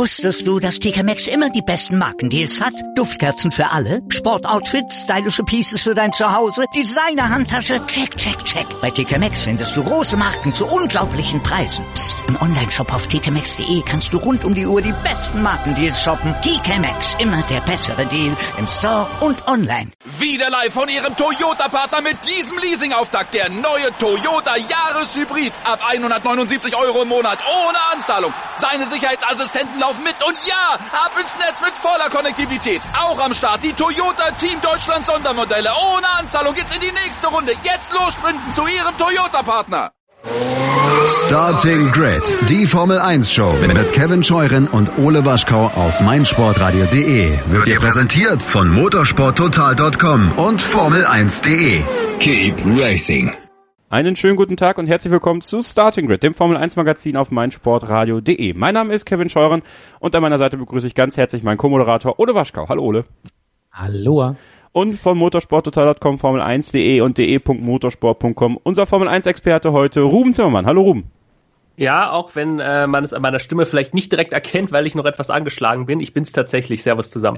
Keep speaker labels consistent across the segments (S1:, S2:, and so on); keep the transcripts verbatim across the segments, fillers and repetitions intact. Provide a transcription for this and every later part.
S1: Wusstest du, dass T K Maxx immer die besten Markendeals hat? Duftkerzen für alle, Sportoutfits, stylische Pieces für dein Zuhause, Designer-Handtasche, check, check, check. Bei T K Maxx findest du große Marken zu unglaublichen Preisen. Psst. Im Onlineshop auf t k maxx punkt de kannst du rund um die Uhr die besten Markendeals shoppen. T K Maxx, immer der bessere Deal im Store und online.
S2: Wieder live von Ihrem Toyota-Partner mit diesem Leasing-Auftakt. Der neue Toyota Jahreshybrid. Ab hundertneunundsiebzig Euro im Monat ohne Anzahlung. Seine Sicherheitsassistenten laufen mit und ja, ab ins Netz mit voller Konnektivität. Auch am Start die Toyota Team Deutschland Sondermodelle. Ohne Anzahlung geht's in die nächste Runde. Jetzt los sprinten zu Ihrem Toyota-Partner.
S3: Starting Grid, die Formel eins Show mit Kevin Scheuren und Ole Waschkau auf meinsportradio punkt de wird dir präsentiert von motorsporttotal punkt com und formel eins punkt de. Keep racing.
S4: Einen schönen guten Tag und herzlich willkommen zu Starting Grid, dem Formel eins Magazin auf meinsportradio punkt de. Mein Name ist Kevin Scheuren und an meiner Seite begrüße ich ganz herzlich meinen Co-Moderator Ole Waschkau. Hallo Ole.
S5: Hallo.
S4: Und von motorsporttotal punkt com, formel eins punkt de und de punkt motorsport punkt com unser Formel eins Experte heute, Ruben Zimmermann. Hallo Ruben.
S5: Ja, auch wenn äh, man es an meiner Stimme vielleicht nicht direkt erkennt, weil ich noch etwas angeschlagen bin. Ich bin's tatsächlich. Servus zusammen.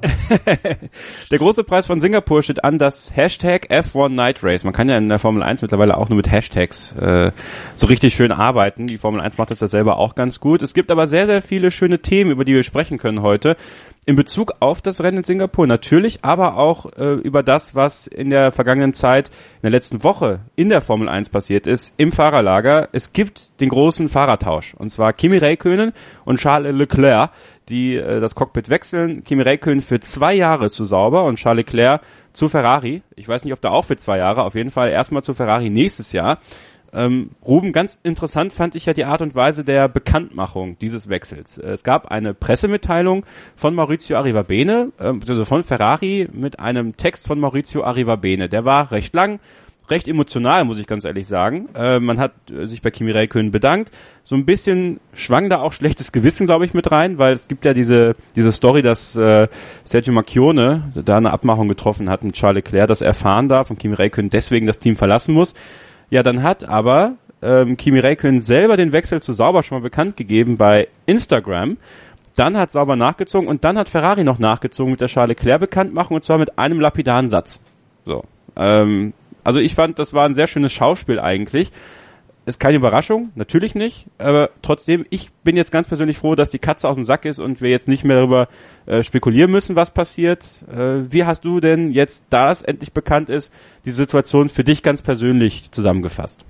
S4: Der große Preis von Singapur steht an, das Hashtag F eins Night Race. Man kann ja in der Formel eins mittlerweile auch nur mit Hashtags äh, so richtig schön arbeiten. Die Formel eins macht das ja selber auch ganz gut. Es gibt aber sehr, sehr viele schöne Themen, über die wir sprechen können heute. In Bezug auf das Rennen in Singapur natürlich, aber auch äh, über das, was in der vergangenen Zeit, in der letzten Woche in der Formel eins passiert ist, im Fahrerlager. Es gibt den großen Fahrertausch, und zwar Kimi Räikkönen und Charles Leclerc, die äh, das Cockpit wechseln. Kimi Räikkönen für zwei Jahre zu Sauber und Charles Leclerc zu Ferrari. Ich weiß nicht, ob da auch für zwei Jahre, auf jeden Fall erstmal zu Ferrari nächstes Jahr. Ähm, Ruben, ganz interessant fand ich ja die Art und Weise der Bekanntmachung dieses Wechsels. Es gab eine Pressemitteilung von Maurizio Arrivabene, äh, also von Ferrari, mit einem Text von Maurizio Arrivabene. Der war recht lang, recht emotional, muss ich ganz ehrlich sagen. Äh, man hat sich bei Kimi Räikkönen bedankt. So ein bisschen schwang da auch schlechtes Gewissen, glaube ich, mit rein, weil es gibt ja diese diese Story, dass äh, Sergio Marchionne da eine Abmachung getroffen hat mit Charles Leclerc, dass er erfahren darf und Kimi Räikkönen deswegen das Team verlassen muss. Ja, dann hat aber ähm, Kimi Räikkönen selber den Wechsel zu Sauber schon mal bekannt gegeben bei Instagram. Dann hat Sauber nachgezogen und dann hat Ferrari noch nachgezogen mit der Charles Leclerc Bekanntmachung, und zwar mit einem lapidaren Satz. So, ähm, also ich fand, das war ein sehr schönes Schauspiel eigentlich. Ist keine Überraschung, natürlich nicht, aber trotzdem, ich bin jetzt ganz persönlich froh, dass die Katze aus dem Sack ist und wir jetzt nicht mehr darüber äh, spekulieren müssen, was passiert. Äh, wie hast du denn jetzt, da es endlich bekannt ist, die Situation für dich ganz persönlich zusammengefasst?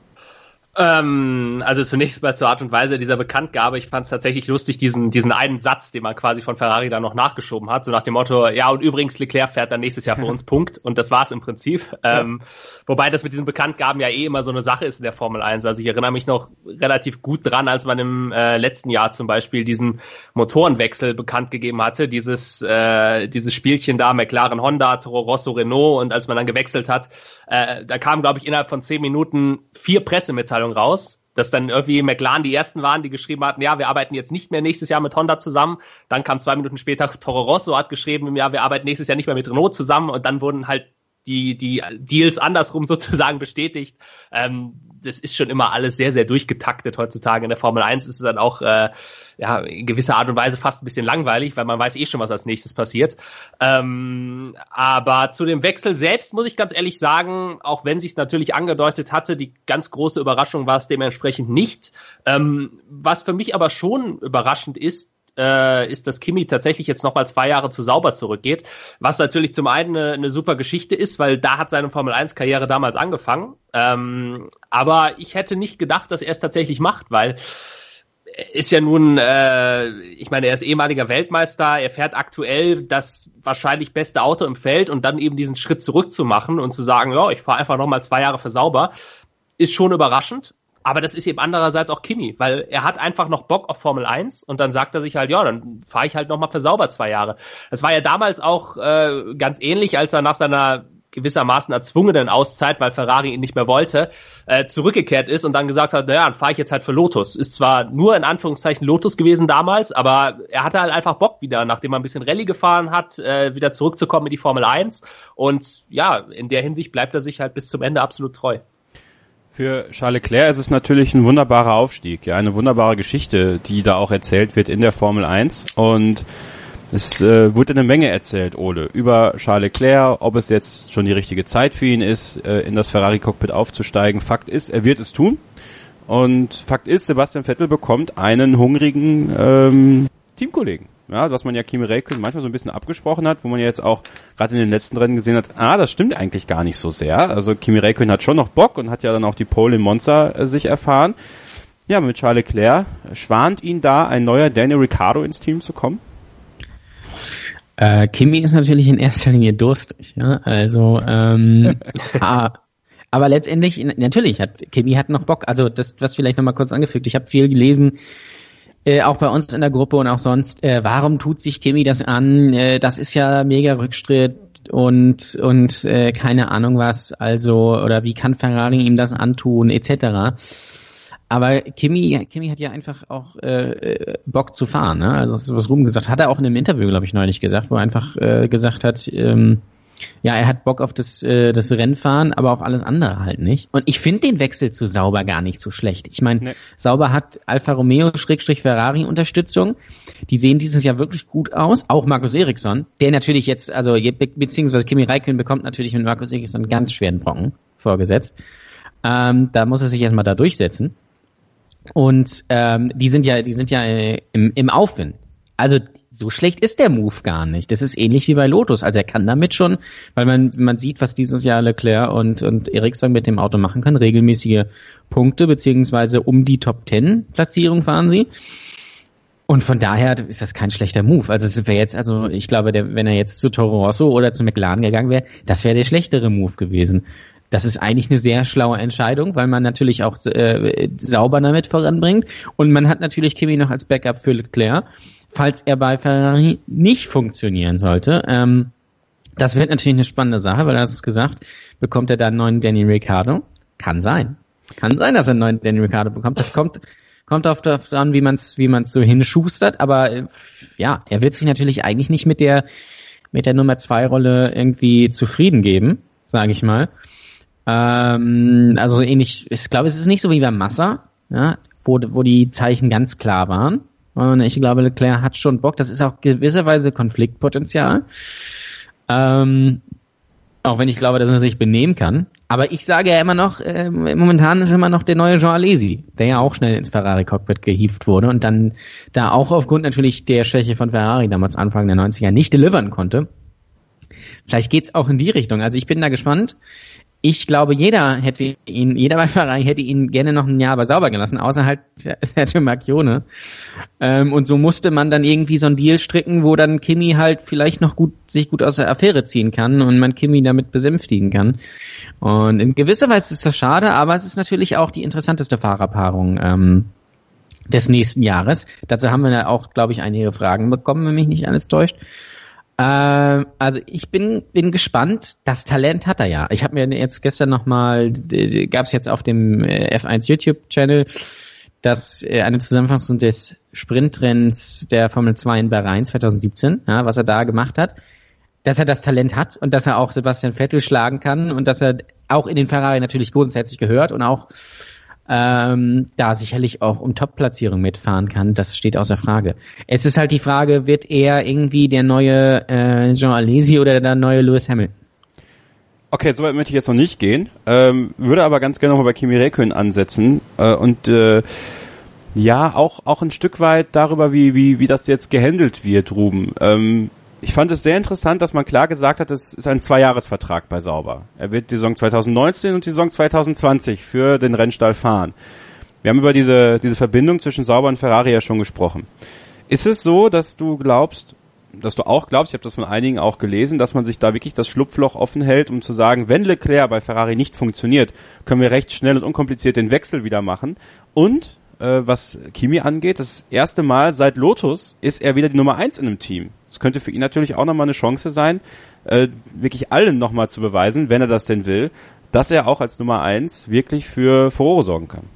S5: Ähm, also zunächst mal zur Art und Weise dieser Bekanntgabe. Ich fand es tatsächlich lustig, diesen diesen einen Satz, den man quasi von Ferrari dann noch nachgeschoben hat, so nach dem Motto, ja, und übrigens, Leclerc fährt dann nächstes Jahr für uns, Punkt. Und das war's im Prinzip. Ja. Ähm, wobei das mit diesen Bekanntgaben ja eh immer so eine Sache ist in der Formel eins. Also ich erinnere mich noch relativ gut dran, als man im äh, letzten Jahr zum Beispiel diesen Motorenwechsel bekannt gegeben hatte, dieses äh, dieses Spielchen da, McLaren, Honda, Toro Rosso, Renault, und als man dann gewechselt hat, äh, da kamen, glaube ich, innerhalb von zehn Minuten vier Pressemitteilungen raus, dass dann irgendwie McLaren die ersten waren, die geschrieben hatten, ja, wir arbeiten jetzt nicht mehr nächstes Jahr mit Honda zusammen. Dann kam zwei Minuten später Toro Rosso, hat geschrieben, ja, wir arbeiten nächstes Jahr nicht mehr mit Renault zusammen, und dann wurden halt die die Deals andersrum sozusagen bestätigt. Ähm, das ist schon immer alles sehr, sehr durchgetaktet heutzutage. In der Formel eins ist es dann auch äh, ja in gewisser Art und Weise fast ein bisschen langweilig, weil man weiß eh schon, was als nächstes passiert. Ähm, aber zu dem Wechsel selbst muss ich ganz ehrlich sagen, auch wenn sich es natürlich angedeutet hatte, die ganz große Überraschung war es dementsprechend nicht. Ähm, was für mich aber schon überraschend ist, Äh, ist, dass Kimi tatsächlich jetzt nochmal zwei Jahre zu Sauber zurückgeht, was natürlich zum einen eine, eine super Geschichte ist, weil da hat seine Formel eins Karriere damals angefangen, ähm, aber ich hätte nicht gedacht, dass er es tatsächlich macht, weil er ist ja nun, äh, ich meine, er ist ehemaliger Weltmeister, er fährt aktuell das wahrscheinlich beste Auto im Feld, und dann eben diesen Schritt zurück zu machen und zu sagen, ja, ich fahre einfach nochmal zwei Jahre für Sauber, ist schon überraschend. Aber das ist eben andererseits auch Kimi, weil er hat einfach noch Bock auf Formel eins, und dann sagt er sich halt, ja, dann fahre ich halt nochmal für Sauber zwei Jahre. Das war ja damals auch äh, ganz ähnlich, als er nach seiner gewissermaßen erzwungenen Auszeit, weil Ferrari ihn nicht mehr wollte, äh, zurückgekehrt ist und dann gesagt hat, naja, dann fahre ich jetzt halt für Lotus. Ist zwar nur in Anführungszeichen Lotus gewesen damals, aber er hatte halt einfach Bock wieder, nachdem er ein bisschen Rallye gefahren hat, äh, wieder zurückzukommen in die Formel eins. Und ja, in der Hinsicht bleibt er sich halt bis zum Ende absolut treu.
S4: Für Charles Leclerc ist es natürlich ein wunderbarer Aufstieg, ja, eine wunderbare Geschichte, die da auch erzählt wird in der Formel eins. Und es äh, wurde eine Menge erzählt, Ole, über Charles Leclerc, ob es jetzt schon die richtige Zeit für ihn ist, äh, in das Ferrari-Cockpit aufzusteigen. Fakt ist, er wird es tun. Und Fakt ist, Sebastian Vettel bekommt einen hungrigen ähm, Teamkollegen. Ja, was man ja Kimi Räikkönen manchmal so ein bisschen abgesprochen hat, wo man ja jetzt auch gerade in den letzten Rennen gesehen hat, ah, das stimmt eigentlich gar nicht so sehr. Also Kimi Räikkönen hat schon noch Bock und hat ja dann auch die Pole in Monza äh, sich erfahren. Ja, mit Charles Leclerc schwant ihn da ein neuer Daniel Ricciardo ins Team zu kommen?
S6: Äh, Kimi ist natürlich in erster Linie durstig, ja, also ähm, ah, aber letztendlich, natürlich hat Kimi hat noch Bock, also das, was vielleicht nochmal kurz angefügt, ich habe viel gelesen, Äh, auch bei uns in der Gruppe und auch sonst, äh, warum tut sich Kimi das an? Äh, das ist ja mega Rückschritt und und äh, keine Ahnung was, also oder wie kann Ferrari ihm das antun, et cetera. Aber Kimi, Kimi hat ja einfach auch äh, Bock zu fahren, ne? Also das ist, was Ruben gesagt hat, hat er auch in einem Interview, glaube ich, neulich gesagt, wo er einfach äh, gesagt hat, ähm, ja, er hat Bock auf das, äh, das Rennfahren, aber auf alles andere halt nicht. Und ich finde den Wechsel zu Sauber gar nicht so schlecht. Ich meine, nee. Sauber hat Alfa Romeo-Ferrari-Unterstützung. Die sehen dieses Jahr wirklich gut aus. Auch Markus Ericsson, der natürlich jetzt, also be- beziehungsweise Kimi Räikkönen bekommt natürlich mit Markus Ericsson einen ganz schweren Brocken vorgesetzt. Ähm, da muss er sich erstmal da durchsetzen. Und ähm, die sind ja, die sind ja äh, im, im Aufwind. Also so schlecht ist der Move gar nicht. Das ist ähnlich wie bei Lotus. Also er kann damit schon, weil man man sieht, was dieses Jahr Leclerc und und Ericsson mit dem Auto machen können. Regelmäßige Punkte beziehungsweise um die Top Ten Platzierung fahren sie. Und von daher ist das kein schlechter Move. Also es wäre jetzt, also ich glaube, der, wenn er jetzt zu Toro Rosso oder zu McLaren gegangen wäre, das wäre der schlechtere Move gewesen. Das ist eigentlich eine sehr schlaue Entscheidung, weil man natürlich auch äh, sauber damit voranbringt. Und man hat natürlich Kimi noch als Backup für Leclerc, falls er bei Ferrari nicht funktionieren sollte. Ähm, das wird natürlich eine spannende Sache, weil er hat es gesagt, bekommt er da einen neuen Daniel Ricciardo? Kann sein. Kann sein, dass er einen neuen Daniel Ricciardo bekommt. Das kommt kommt auf darauf an, wie man es wie man's so hinschustert. Aber äh, ja, er wird sich natürlich eigentlich nicht mit der mit der Nummer zwei Rolle irgendwie zufrieden geben, sage ich mal. Ähm, also ähnlich, ich glaube, es ist nicht so wie bei Massa, ja, wo wo die Zeichen ganz klar waren. Und ich glaube, Leclerc hat schon Bock. Das ist auch gewisserweise Konfliktpotenzial. Ähm, auch wenn ich glaube, dass er sich benehmen kann. Aber ich sage ja immer noch, äh, momentan ist immer noch der neue Jean Alesi, der ja auch schnell ins Ferrari-Cockpit gehievt wurde und dann da auch aufgrund natürlich der Schwäche von Ferrari damals Anfang der neunziger nicht delivern konnte. Vielleicht geht's auch in die Richtung. Also ich bin da gespannt. Ich glaube, jeder hätte ihn, jeder bei Ferrari hätte ihn gerne noch ein Jahr aber sauber gelassen, außer halt Sergio Marchionne. Ähm, und so musste man dann irgendwie so einen Deal stricken, wo dann Kimi halt vielleicht noch gut, sich gut aus der Affäre ziehen kann und man Kimi damit besänftigen kann. Und in gewisser Weise ist das schade, aber es ist natürlich auch die interessanteste Fahrerpaarung ähm, des nächsten Jahres. Dazu haben wir ja auch, glaube ich, einige Fragen bekommen, wenn mich nicht alles täuscht. Ähm, also ich bin bin gespannt. Das Talent hat er ja. Ich habe mir jetzt gestern nochmal, gab es jetzt auf dem F eins YouTube-Channel, das eine Zusammenfassung des Sprintrenns der Formel zwei in Bahrain zwanzig siebzehn, ja, was er da gemacht hat, dass er das Talent hat und dass er auch Sebastian Vettel schlagen kann und dass er auch in den Ferrari natürlich grundsätzlich gehört und auch ähm, da sicherlich auch um Top-Platzierung mitfahren kann, das steht außer Frage. Es ist halt die Frage, wird er irgendwie der neue äh, Jean Alesi oder der neue Lewis Hamilton?
S4: Okay, soweit möchte ich jetzt noch nicht gehen, ähm, würde aber ganz gerne nochmal bei Kimi Räikkönen ansetzen äh, und äh, ja, auch auch ein Stück weit darüber, wie wie wie das jetzt gehandelt wird, Ruben. Ähm, Ich fand es sehr interessant, dass man klar gesagt hat, es ist ein Zweijahresvertrag bei Sauber. Er wird die Saison zwanzig neunzehn und die Saison zwanzig zwanzig für den Rennstall fahren. Wir haben über diese diese Verbindung zwischen Sauber und Ferrari ja schon gesprochen. Ist es so, dass du glaubst, dass du auch glaubst, ich habe das von einigen auch gelesen, dass man sich da wirklich das Schlupfloch offen hält, um zu sagen, wenn Leclerc bei Ferrari nicht funktioniert, können wir recht schnell und unkompliziert den Wechsel wieder machen. Und äh, was Kimi angeht, das erste Mal seit Lotus ist er wieder die Nummer eins in einem Team. Das könnte für ihn natürlich auch nochmal eine Chance sein, äh, wirklich allen nochmal zu beweisen, wenn er das denn will, dass er auch als Nummer eins wirklich für Furore sorgen kann.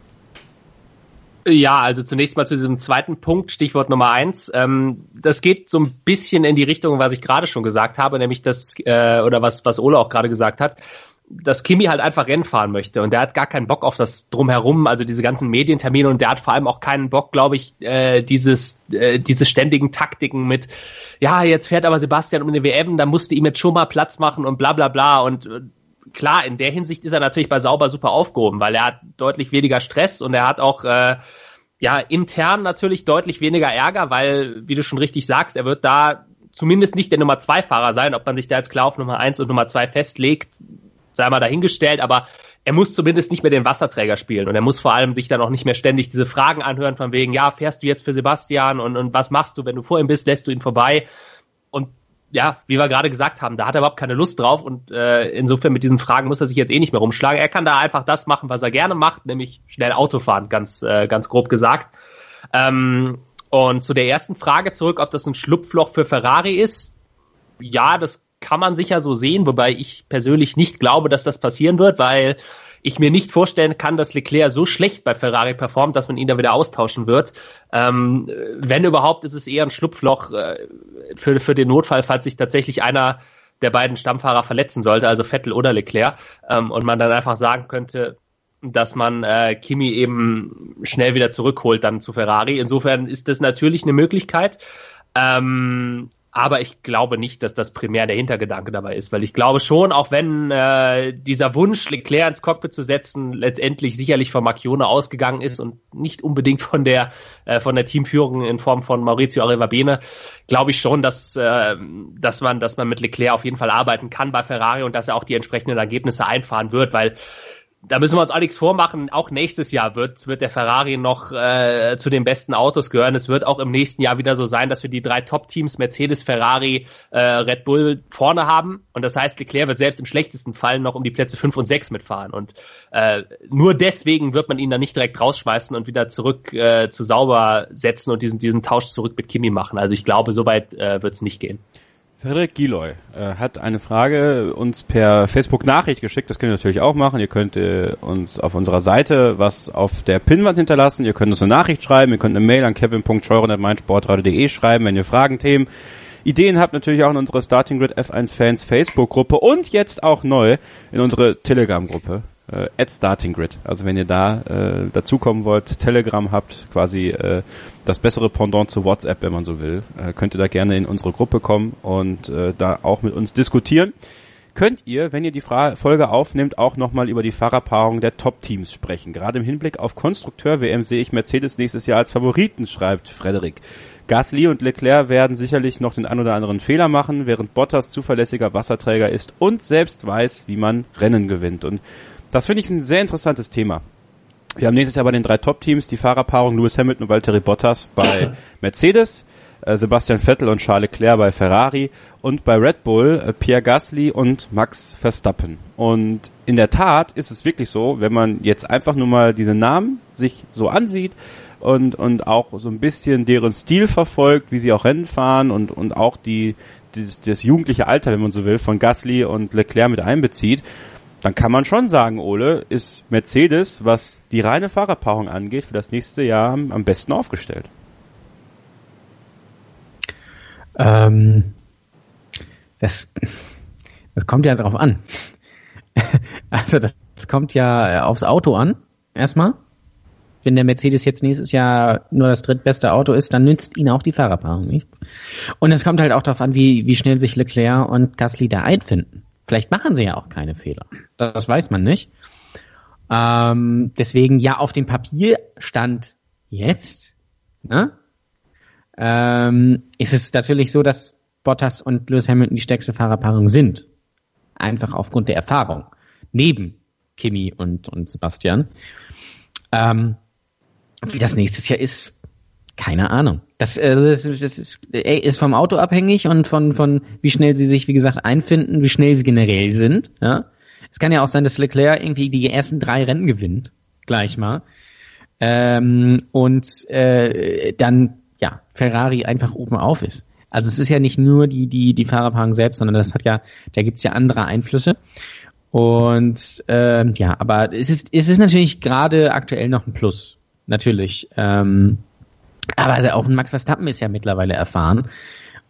S5: Ja, also zunächst mal zu diesem zweiten Punkt, Stichwort Nummer eins. Ähm, das geht so ein bisschen in die Richtung, was ich gerade schon gesagt habe, nämlich das, äh, oder was, was Ole auch gerade gesagt hat. dass Kimi halt einfach Rennen fahren möchte und der hat gar keinen Bock auf das Drumherum, also diese ganzen Medientermine und der hat vor allem auch keinen Bock, glaube ich, äh, dieses äh, diese ständigen Taktiken mit, ja, jetzt fährt aber Sebastian um eine W M, da musste ihm jetzt schon mal Platz machen und bla bla bla und äh, klar, in der Hinsicht ist er natürlich bei Sauber super aufgehoben, weil er hat deutlich weniger Stress und er hat auch äh, ja intern natürlich deutlich weniger Ärger, weil, wie du schon richtig sagst, er wird da zumindest nicht der Nummer zwei Fahrer sein, ob man sich da jetzt klar auf Nummer eins und Nummer zwei festlegt, sei mal dahingestellt, aber er muss zumindest nicht mehr den Wasserträger spielen und er muss vor allem sich dann auch nicht mehr ständig diese Fragen anhören von wegen, ja, fährst du jetzt für Sebastian und, und was machst du, wenn du vor ihm bist, lässt du ihn vorbei und ja, wie wir gerade gesagt haben, da hat er überhaupt keine Lust drauf und äh, insofern mit diesen Fragen muss er sich jetzt eh nicht mehr rumschlagen. Er kann da einfach das machen, was er gerne macht, nämlich schnell Auto fahren, ganz, äh, ganz grob gesagt. Ähm, und zu der ersten Frage zurück, ob das ein Schlupfloch für Ferrari ist. Ja, das kann man sicher so sehen, wobei ich persönlich nicht glaube, dass das passieren wird, weil ich mir nicht vorstellen kann, dass Leclerc so schlecht bei Ferrari performt, dass man ihn da wieder austauschen wird. Ähm, wenn überhaupt, ist es eher ein Schlupfloch äh, für, für den Notfall, falls sich tatsächlich einer der beiden Stammfahrer verletzen sollte, also Vettel oder Leclerc, ähm, und man dann einfach sagen könnte, dass man äh, Kimi eben schnell wieder zurückholt dann zu Ferrari. Insofern ist das natürlich eine Möglichkeit. Ähm, Aber ich glaube nicht, dass das primär der Hintergedanke dabei ist, weil ich glaube schon, auch wenn äh, dieser Wunsch, Leclerc ins Cockpit zu setzen, letztendlich sicherlich von Marchione ausgegangen ist und nicht unbedingt von der äh, von der Teamführung in Form von Maurizio Arrivabene, glaube ich schon, dass äh, dass man dass man mit Leclerc auf jeden Fall arbeiten kann bei Ferrari und dass er auch die entsprechenden Ergebnisse einfahren wird, weil da müssen wir uns auch nichts vormachen. Auch nächstes Jahr wird, wird der Ferrari noch äh, zu den besten Autos gehören. Es wird auch im nächsten Jahr wieder so sein, dass wir die drei Top-Teams Mercedes, Ferrari, äh, Red Bull vorne haben. Und das heißt, Leclerc wird selbst im schlechtesten Fall noch um die Plätze fünf und sechs mitfahren. Und äh, nur deswegen wird man ihn dann nicht direkt rausschmeißen und wieder zurück äh, zu Sauber setzen und diesen, diesen Tausch zurück mit Kimi machen. Also ich glaube, so weit äh, wird es nicht gehen.
S4: Frederik Giloy äh, hat eine Frage uns per Facebook-Nachricht geschickt. Das könnt ihr natürlich auch machen. Ihr könnt äh, uns auf unserer Seite was auf der Pinnwand hinterlassen. Ihr könnt uns eine Nachricht schreiben. Ihr könnt eine Mail an kevin punkt scheuren at meinsportradio punkt de schreiben, wenn ihr Fragen, Themen, Ideen habt. Natürlich auch in unsere Starting Grid F eins Fans Facebook-Gruppe und jetzt auch neu in unsere Telegram-Gruppe. Äh, at Starting Grid. Also wenn ihr da äh, dazukommen wollt, Telegram habt, quasi äh, das bessere Pendant zu WhatsApp, wenn man so will, äh, könnt ihr da gerne in unsere Gruppe kommen und äh, da auch mit uns diskutieren. Könnt ihr, wenn ihr die Fra- Folge aufnehmt, auch nochmal über die Fahrerpaarung der Top-Teams sprechen. Gerade im Hinblick auf Konstrukteur-W M sehe ich Mercedes nächstes Jahr als Favoriten, schreibt Frederik. Gasly und Leclerc werden sicherlich noch den ein oder anderen Fehler machen, während Bottas zuverlässiger Wasserträger ist und selbst weiß, wie man Rennen gewinnt. Und das finde ich ein sehr interessantes Thema. Wir haben nächstes Jahr bei den drei Top-Teams die Fahrerpaarung Lewis Hamilton und Valtteri Bottas bei Mercedes, äh, Sebastian Vettel und Charles Leclerc bei Ferrari und bei Red Bull äh, Pierre Gasly und Max Verstappen. Und in der Tat ist es wirklich so, wenn man jetzt einfach nur mal diese Namen sich so ansieht und und auch so ein bisschen deren Stil verfolgt, wie sie auch Rennen fahren und und auch die dieses, das jugendliche Alter, wenn man so will, von Gasly und Leclerc mit einbezieht, dann kann man schon sagen, Ole, ist Mercedes, was die reine Fahrerpaarung angeht, für das nächste Jahr am besten aufgestellt.
S6: Ähm, das, das kommt ja drauf an. Also das, das kommt ja aufs Auto an, erstmal. Wenn der Mercedes jetzt nächstes Jahr nur das drittbeste Auto ist, dann nützt ihnen auch die Fahrerpaarung nichts. Und es kommt halt auch darauf an, wie, wie schnell sich Leclerc und Gasly da einfinden. Vielleicht machen sie ja auch keine Fehler. Das weiß man nicht. Ähm, deswegen ja auf dem Papierstand jetzt, ne? ähm, ist es natürlich so, dass Bottas und Lewis Hamilton die stärkste Fahrerpaarung sind. Einfach aufgrund der Erfahrung. Neben Kimi und, und Sebastian. Ähm, wie das nächstes Jahr ist, keine Ahnung. Das, äh, das, das ist, äh, ist vom Auto abhängig und von, von wie schnell sie sich, wie gesagt, einfinden, wie schnell sie generell sind. Ja? Es kann ja auch sein, dass Leclerc irgendwie die ersten drei Rennen gewinnt, gleich mal. Ähm, und äh, dann, ja, Ferrari einfach oben auf ist. Also es ist ja nicht nur die, die, die Fahrerpaarung selbst, sondern das hat ja, da gibt's ja andere Einflüsse. Und ähm, ja, aber es ist, es ist natürlich gerade aktuell noch ein Plus. Natürlich. Ähm, Aber also auch ein Max Verstappen ist ja mittlerweile erfahren.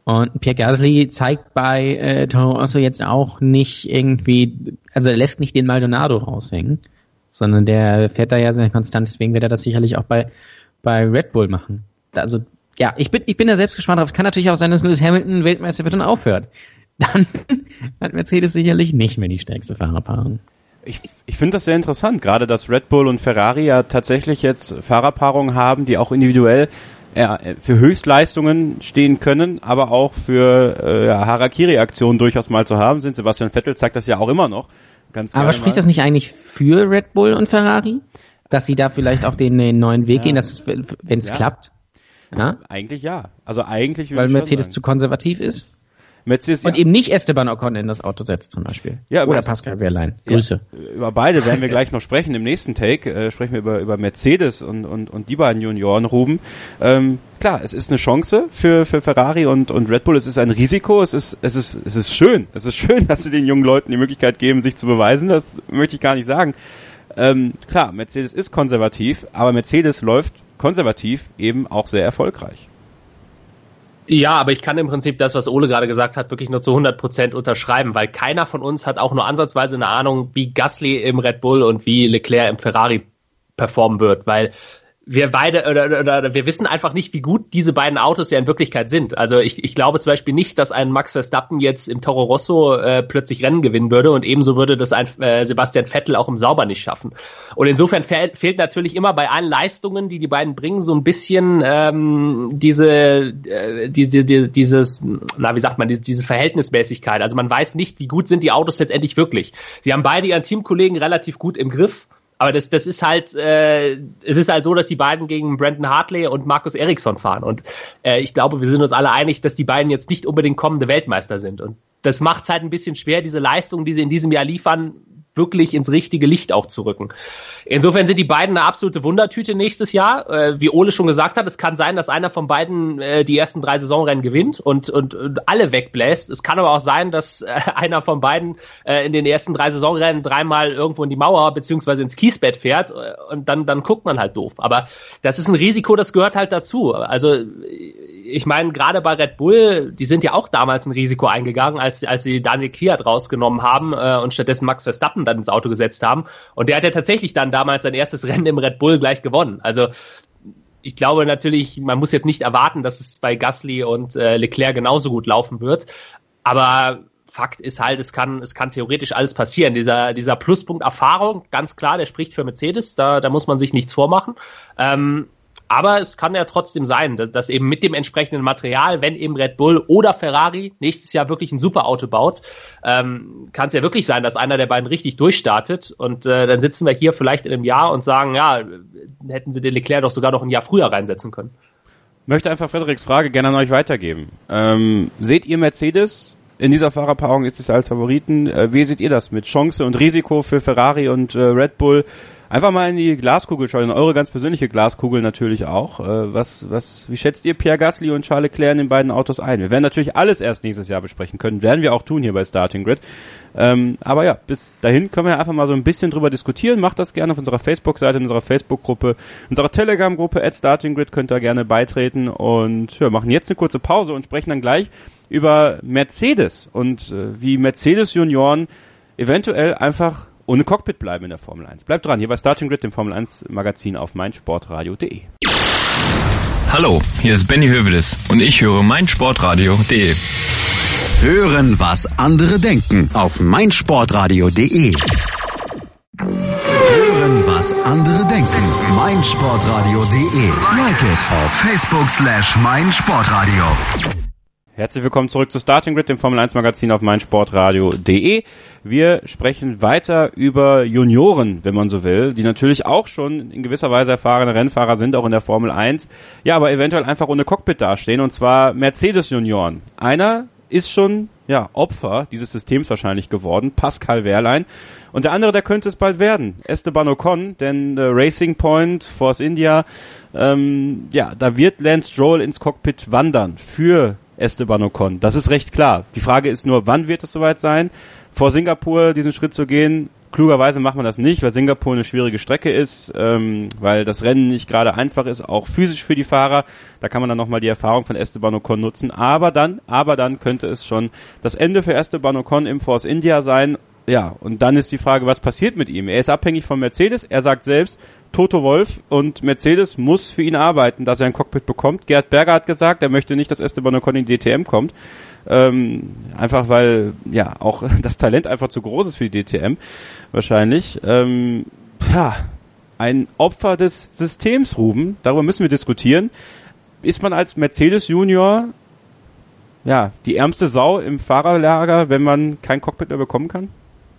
S6: Und Pierre Gasly zeigt bei äh, Toro Rosso jetzt auch nicht irgendwie, also er lässt nicht den Maldonado raushängen, sondern der fährt da ja sehr konstant, deswegen wird er das sicherlich auch bei bei Red Bull machen. Also ja, ich bin ich bin da selbst gespannt drauf. Es kann natürlich auch sein, dass Lewis Hamilton Weltmeister wird und aufhört. Dann hat Mercedes sicherlich nicht mehr die stärkste Fahrerpaarung.
S4: Ich, ich finde das sehr interessant, gerade dass Red Bull und Ferrari ja tatsächlich jetzt Fahrerpaarungen haben, die auch individuell ja, für Höchstleistungen stehen können, aber auch für äh, ja, Harakiri-Aktionen durchaus mal zu haben sind. Sebastian Vettel zeigt das ja auch immer noch. Ganz
S6: aber spricht
S4: mal.
S6: Das nicht eigentlich für Red Bull und Ferrari? Dass sie da vielleicht auch den, den neuen Weg ja. gehen, dass es, wenn es ja. klappt? Ja?
S4: Eigentlich ja. Also eigentlich
S6: Weil Mercedes zu konservativ ist?
S4: Mercedes,
S6: und ja. eben nicht Esteban Ocon in das Auto setzt zum Beispiel.
S4: Ja,
S6: oder Pascal Wehrlein. Grüße.
S4: Ja, über beide werden wir gleich noch sprechen. Im nächsten Take äh, sprechen wir über, über Mercedes und, und, und die beiden Junioren, Ruben. Ähm, klar, es ist eine Chance für, für Ferrari und, und Red Bull. Es ist ein Risiko. Es ist, es ist, es ist schön. Es ist schön, dass sie den jungen Leuten die Möglichkeit geben, sich zu beweisen. Das möchte ich gar nicht sagen. Ähm, klar, Mercedes ist konservativ, aber Mercedes läuft konservativ eben auch sehr erfolgreich.
S5: Ja, aber ich kann im Prinzip das, was Ole gerade gesagt hat, wirklich nur zu hundert Prozent unterschreiben, weil keiner von uns hat auch nur ansatzweise eine Ahnung, wie Gasly im Red Bull und wie Leclerc im Ferrari performen wird, weil wir beide oder, oder, oder wir wissen einfach nicht, wie gut diese beiden Autos ja in Wirklichkeit sind. Also ich, ich glaube zum Beispiel nicht, dass ein Max Verstappen jetzt im Toro Rosso äh, plötzlich Rennen gewinnen würde und ebenso würde das ein äh, Sebastian Vettel auch im Sauber nicht schaffen. Und insofern fe- fehlt natürlich immer bei allen Leistungen, die die beiden bringen, so ein bisschen ähm, diese, äh, diese, die, dieses, na wie sagt man, diese, diese Verhältnismäßigkeit. Also man weiß nicht, wie gut sind die Autos letztendlich wirklich. Sie haben beide ihren Teamkollegen relativ gut im Griff. Aber das, das ist halt, äh, es ist halt so, dass die beiden gegen Brandon Hartley und Marcus Ericsson fahren. Und äh, ich glaube, wir sind uns alle einig, dass die beiden jetzt nicht unbedingt kommende Weltmeister sind. Und das macht es halt ein bisschen schwer, diese Leistungen, die sie in diesem Jahr liefern, wirklich ins richtige Licht auch zu rücken. Insofern sind die beiden eine absolute Wundertüte nächstes Jahr. Äh, wie Ole schon gesagt hat, es kann sein, dass einer von beiden äh, die ersten drei Saisonrennen gewinnt und, und, und alle wegbläst. Es kann aber auch sein, dass äh, einer von beiden äh, in den ersten drei Saisonrennen dreimal irgendwo in die Mauer beziehungsweise ins Kiesbett fährt äh, und dann, dann guckt man halt doof. Aber das ist ein Risiko, das gehört halt dazu. Also ich meine, gerade bei Red Bull, die sind ja auch damals ein Risiko eingegangen, als, als sie Daniel Kvyat rausgenommen haben äh, und stattdessen Max Verstappen dann ins Auto gesetzt haben. Und der hat ja tatsächlich dann damals sein erstes Rennen im Red Bull gleich gewonnen. Also ich glaube natürlich, man muss jetzt nicht erwarten, dass es bei Gasly und äh, Leclerc genauso gut laufen wird. Aber Fakt ist halt, es kann, es kann theoretisch alles passieren. Dieser, dieser Pluspunkt Erfahrung, ganz klar, der spricht für Mercedes. Da, da muss man sich nichts vormachen. Ähm, Aber es kann ja trotzdem sein, dass, dass eben mit dem entsprechenden Material, wenn eben Red Bull oder Ferrari nächstes Jahr wirklich ein super Auto baut, ähm, kann es ja wirklich sein, dass einer der beiden richtig durchstartet und äh, dann sitzen wir hier vielleicht in einem Jahr und sagen, ja, hätten sie den Leclerc doch sogar noch ein Jahr früher reinsetzen können.
S4: Ich möchte einfach Frederiks Frage gerne an euch weitergeben. Ähm, seht ihr Mercedes in dieser Fahrerpaarung, ist es als Favoriten? Äh, wie seht ihr das mit Chance und Risiko für Ferrari und äh, Red Bull? Einfach mal in die Glaskugel schauen, in eure ganz persönliche Glaskugel natürlich auch. Äh, was, was, wie schätzt ihr Pierre Gasly und Charles Leclerc in den beiden Autos ein? Wir werden natürlich alles erst nächstes Jahr besprechen können, werden wir auch tun hier bei Starting Grid. Ähm, aber ja, bis dahin können wir einfach mal so ein bisschen drüber diskutieren. Macht das gerne auf unserer Facebook-Seite, in unserer Facebook-Gruppe, unserer Telegram-Gruppe at Starting Grid könnt ihr gerne beitreten und ja, machen jetzt eine kurze Pause und sprechen dann gleich über Mercedes und äh, wie Mercedes Junioren eventuell einfach ohne Cockpit bleiben in der Formel eins. Bleibt dran, hier bei Starting Grid, dem Formel eins Magazin auf meinsportradio punkt de.
S7: Hallo, hier ist Benny Hövedes und ich höre meinsportradio punkt de.
S3: Hören, was andere denken auf meinsportradio punkt de. Hören, was andere denken. meinsportradio punkt de. Like it auf Facebook slash meinsportradio.
S4: Herzlich willkommen zurück zu Starting Grid, dem Formel eins Magazin auf meinsportradio punkt de. Wir sprechen weiter über Junioren, wenn man so will, die natürlich auch schon in gewisser Weise erfahrene Rennfahrer sind, auch in der Formel eins, ja, aber eventuell einfach ohne Cockpit dastehen, und zwar Mercedes Junioren. Einer ist schon, ja, Opfer dieses Systems wahrscheinlich geworden, Pascal Wehrlein, und der andere, der könnte es bald werden, Esteban Ocon, denn äh, Racing Point, Force India, ähm, ja, da wird Lance Stroll ins Cockpit wandern für Esteban Ocon. Das ist recht klar. Die Frage ist nur, wann wird es soweit sein? Vor Singapur diesen Schritt zu gehen, Klugerweise macht man das nicht, weil Singapur eine schwierige Strecke ist, ähm, weil das Rennen nicht gerade einfach ist, auch physisch für die Fahrer. Da kann man dann nochmal die Erfahrung von Esteban Ocon nutzen. Aber dann, aber dann könnte es schon das Ende für Esteban Ocon im Force India sein. Ja, und dann ist die Frage, was passiert mit ihm? Er ist abhängig von Mercedes. Er sagt selbst, Toto Wolff und Mercedes muss für ihn arbeiten, dass er ein Cockpit bekommt. Gerd Berger hat gesagt, er möchte nicht, dass Esteban Ocon in die D T M kommt. Ähm, einfach weil ja auch das Talent einfach zu groß ist für die D T M wahrscheinlich. Ähm, ja, ein Opfer des Systems, Ruben, darüber müssen wir diskutieren. Ist man als Mercedes Junior ja die ärmste Sau im Fahrerlager, wenn man kein Cockpit mehr bekommen kann?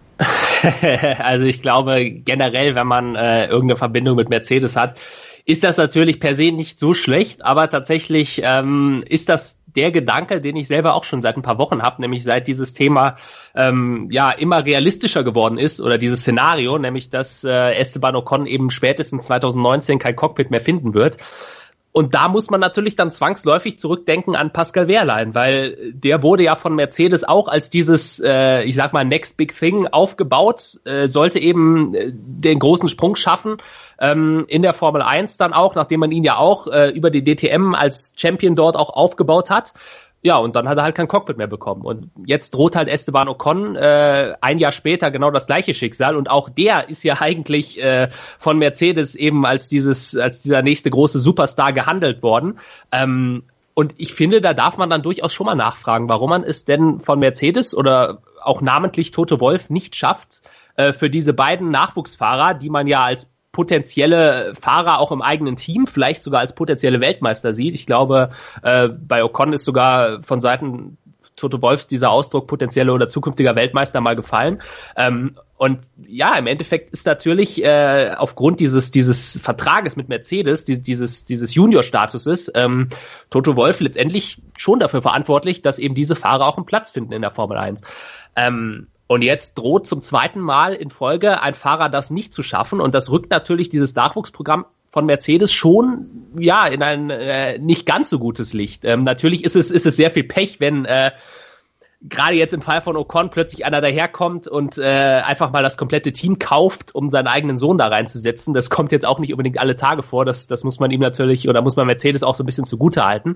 S5: Also ich glaube generell, wenn man äh, irgendeine Verbindung mit Mercedes hat, ist das natürlich per se nicht so schlecht, aber tatsächlich ähm, ist das der Gedanke, den ich selber auch schon seit ein paar Wochen habe, nämlich seit dieses Thema ähm, ja immer realistischer geworden ist, oder dieses Szenario, nämlich dass äh, Esteban Ocon eben spätestens zwanzig neunzehn kein Cockpit mehr finden wird. Und da muss man natürlich dann zwangsläufig zurückdenken an Pascal Wehrlein, weil der wurde ja von Mercedes auch als dieses, äh, ich sag mal, Next Big Thing aufgebaut, äh, sollte eben äh, den großen Sprung schaffen ähm, in der Formel eins dann auch, nachdem man ihn ja auch äh, über die D T M als Champion dort auch aufgebaut hat. Ja, und dann hat er halt kein Cockpit mehr bekommen. Und jetzt droht halt Esteban Ocon äh, ein Jahr später genau das gleiche Schicksal. Und auch der ist ja eigentlich äh, von Mercedes eben als dieses, als dieser nächste große Superstar gehandelt worden. Ähm, und ich finde, da darf man dann durchaus schon mal nachfragen, warum man es denn von Mercedes oder auch namentlich Toto Wolff nicht schafft, äh, für diese beiden Nachwuchsfahrer, die man ja als potenzielle Fahrer auch im eigenen Team, vielleicht sogar als potenzielle Weltmeister sieht. Ich glaube, äh, bei Ocon ist sogar von Seiten Toto Wolffs dieser Ausdruck potenzielle oder zukünftiger Weltmeister mal gefallen. Ähm, und ja, im Endeffekt ist natürlich äh, aufgrund dieses dieses Vertrages mit Mercedes, dieses dieses, dieses Junior-Statuses, ähm, Toto Wolff letztendlich schon dafür verantwortlich, dass eben diese Fahrer auch einen Platz finden in der Formel eins. Ähm, Und jetzt droht zum zweiten Mal in Folge ein Fahrer das nicht zu schaffen. Und das rückt natürlich dieses Nachwuchsprogramm von Mercedes schon ja in ein äh, nicht ganz so gutes Licht. Ähm, natürlich ist es ist es sehr viel Pech, wenn äh, gerade jetzt im Fall von Ocon plötzlich einer daherkommt und äh, einfach mal das komplette Team kauft, um seinen eigenen Sohn da reinzusetzen. Das kommt jetzt auch nicht unbedingt alle Tage vor. Das, das muss man ihm natürlich oder muss man Mercedes auch so ein bisschen zugute halten.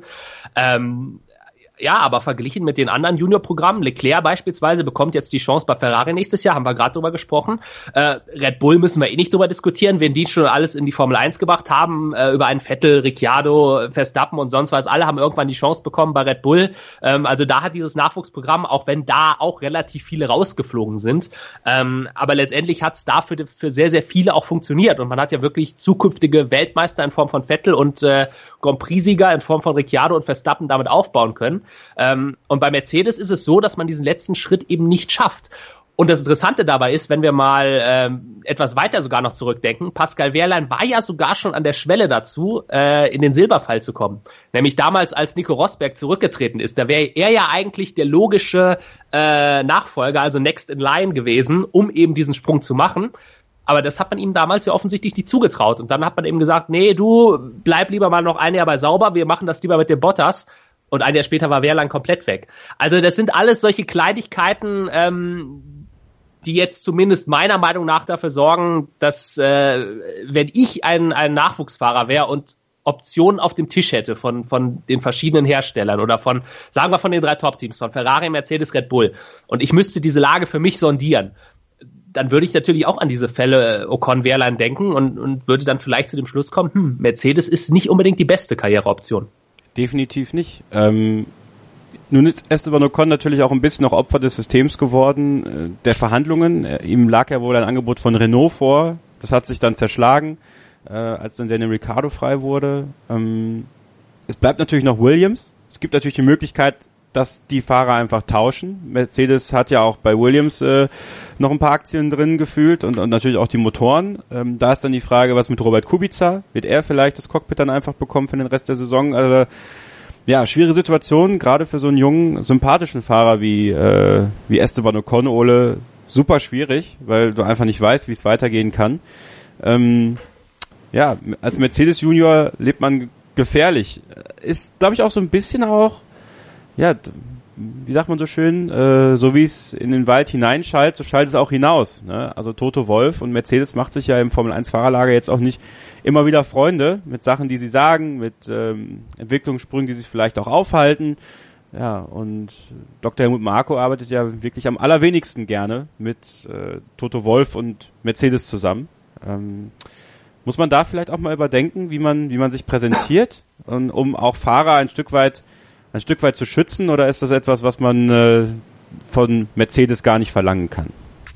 S5: Ähm, Ja, aber verglichen mit den anderen Juniorprogrammen, Leclerc beispielsweise bekommt jetzt die Chance bei Ferrari nächstes Jahr, haben wir gerade drüber gesprochen. Äh, Red Bull müssen wir eh nicht drüber diskutieren, wen die schon alles in die Formel eins gebracht haben, äh, über einen Vettel, Ricciardo, Verstappen und sonst was. Alle haben irgendwann die Chance bekommen bei Red Bull. Ähm, also da hat dieses Nachwuchsprogramm, auch wenn da auch relativ viele rausgeflogen sind, ähm, aber letztendlich hat es da für, für sehr, sehr viele auch funktioniert. Und man hat ja wirklich zukünftige Weltmeister in Form von Vettel und äh, Grand Prix-Sieger in Form von Ricciardo und Verstappen damit aufbauen können. Ähm, und bei Mercedes ist es so, dass man diesen letzten Schritt eben nicht schafft. Und das Interessante dabei ist, wenn wir mal ähm, etwas weiter sogar noch zurückdenken, Pascal Wehrlein war ja sogar schon an der Schwelle dazu, äh, in den Silberpfeil zu kommen. Nämlich damals, als Nico Rosberg zurückgetreten ist. Da wäre er ja eigentlich der logische äh, Nachfolger, also Next in Line gewesen, um eben diesen Sprung zu machen. Aber das hat man ihm damals ja offensichtlich nicht zugetraut. Und dann hat man eben gesagt, nee, du bleib lieber mal noch ein Jahr bei Sauber, wir machen das lieber mit dem Bottas. Und ein Jahr später war Wehrlein komplett weg. Also das sind alles solche Kleinigkeiten, ähm, die jetzt zumindest meiner Meinung nach dafür sorgen, dass äh, wenn ich ein, ein Nachwuchsfahrer wäre und Optionen auf dem Tisch hätte von, von den verschiedenen Herstellern oder von, sagen wir von den drei Top-Teams, von Ferrari, Mercedes, Red Bull, und ich müsste diese Lage für mich sondieren, dann würde ich natürlich auch an diese Fälle Ocon-Wehrlein denken und, und würde dann vielleicht zu dem Schluss kommen, hm, Mercedes ist nicht unbedingt die beste Karriereoption.
S4: Definitiv nicht. Ähm, nun ist Esteban Ocon natürlich auch ein bisschen auch Opfer des Systems geworden, äh, der Verhandlungen. Äh, ihm lag ja wohl ein Angebot von Renault vor. Das hat sich dann zerschlagen, äh, als dann Daniel Ricciardo frei wurde. Ähm, es bleibt natürlich noch Williams. Es gibt natürlich die Möglichkeit, dass die Fahrer einfach tauschen. Mercedes hat ja auch bei Williams äh, noch ein paar Aktien drin gefühlt und, und natürlich auch die Motoren. Ähm, da ist dann die Frage, was mit Robert Kubica? Wird er vielleicht das Cockpit dann einfach bekommen für den Rest der Saison? Also ja, schwierige Situation, gerade für so einen jungen, sympathischen Fahrer wie äh, wie Esteban Ocon, Ole. Super schwierig, weil du einfach nicht weißt, wie es weitergehen kann. Ähm, ja, als Mercedes Junior lebt man gefährlich. Ist, glaube ich, auch so ein bisschen auch ja, wie sagt man so schön, äh, so wie es in den Wald hineinschallt, so schallt es auch hinaus. Ne? Also Toto Wolff und Mercedes macht sich ja im Formel eins Fahrerlager jetzt auch nicht immer wieder Freunde mit Sachen, die sie sagen, mit ähm, Entwicklungssprüngen, die sich vielleicht auch aufhalten. Ja, und Doktor Helmut Marko arbeitet ja wirklich am allerwenigsten gerne mit äh, Toto Wolff und Mercedes zusammen. Ähm, muss man da vielleicht auch mal überdenken, wie man wie man sich präsentiert, und, um auch Fahrer ein Stück weit ein Stück weit zu schützen, oder ist das etwas, was man äh, von Mercedes gar nicht verlangen kann?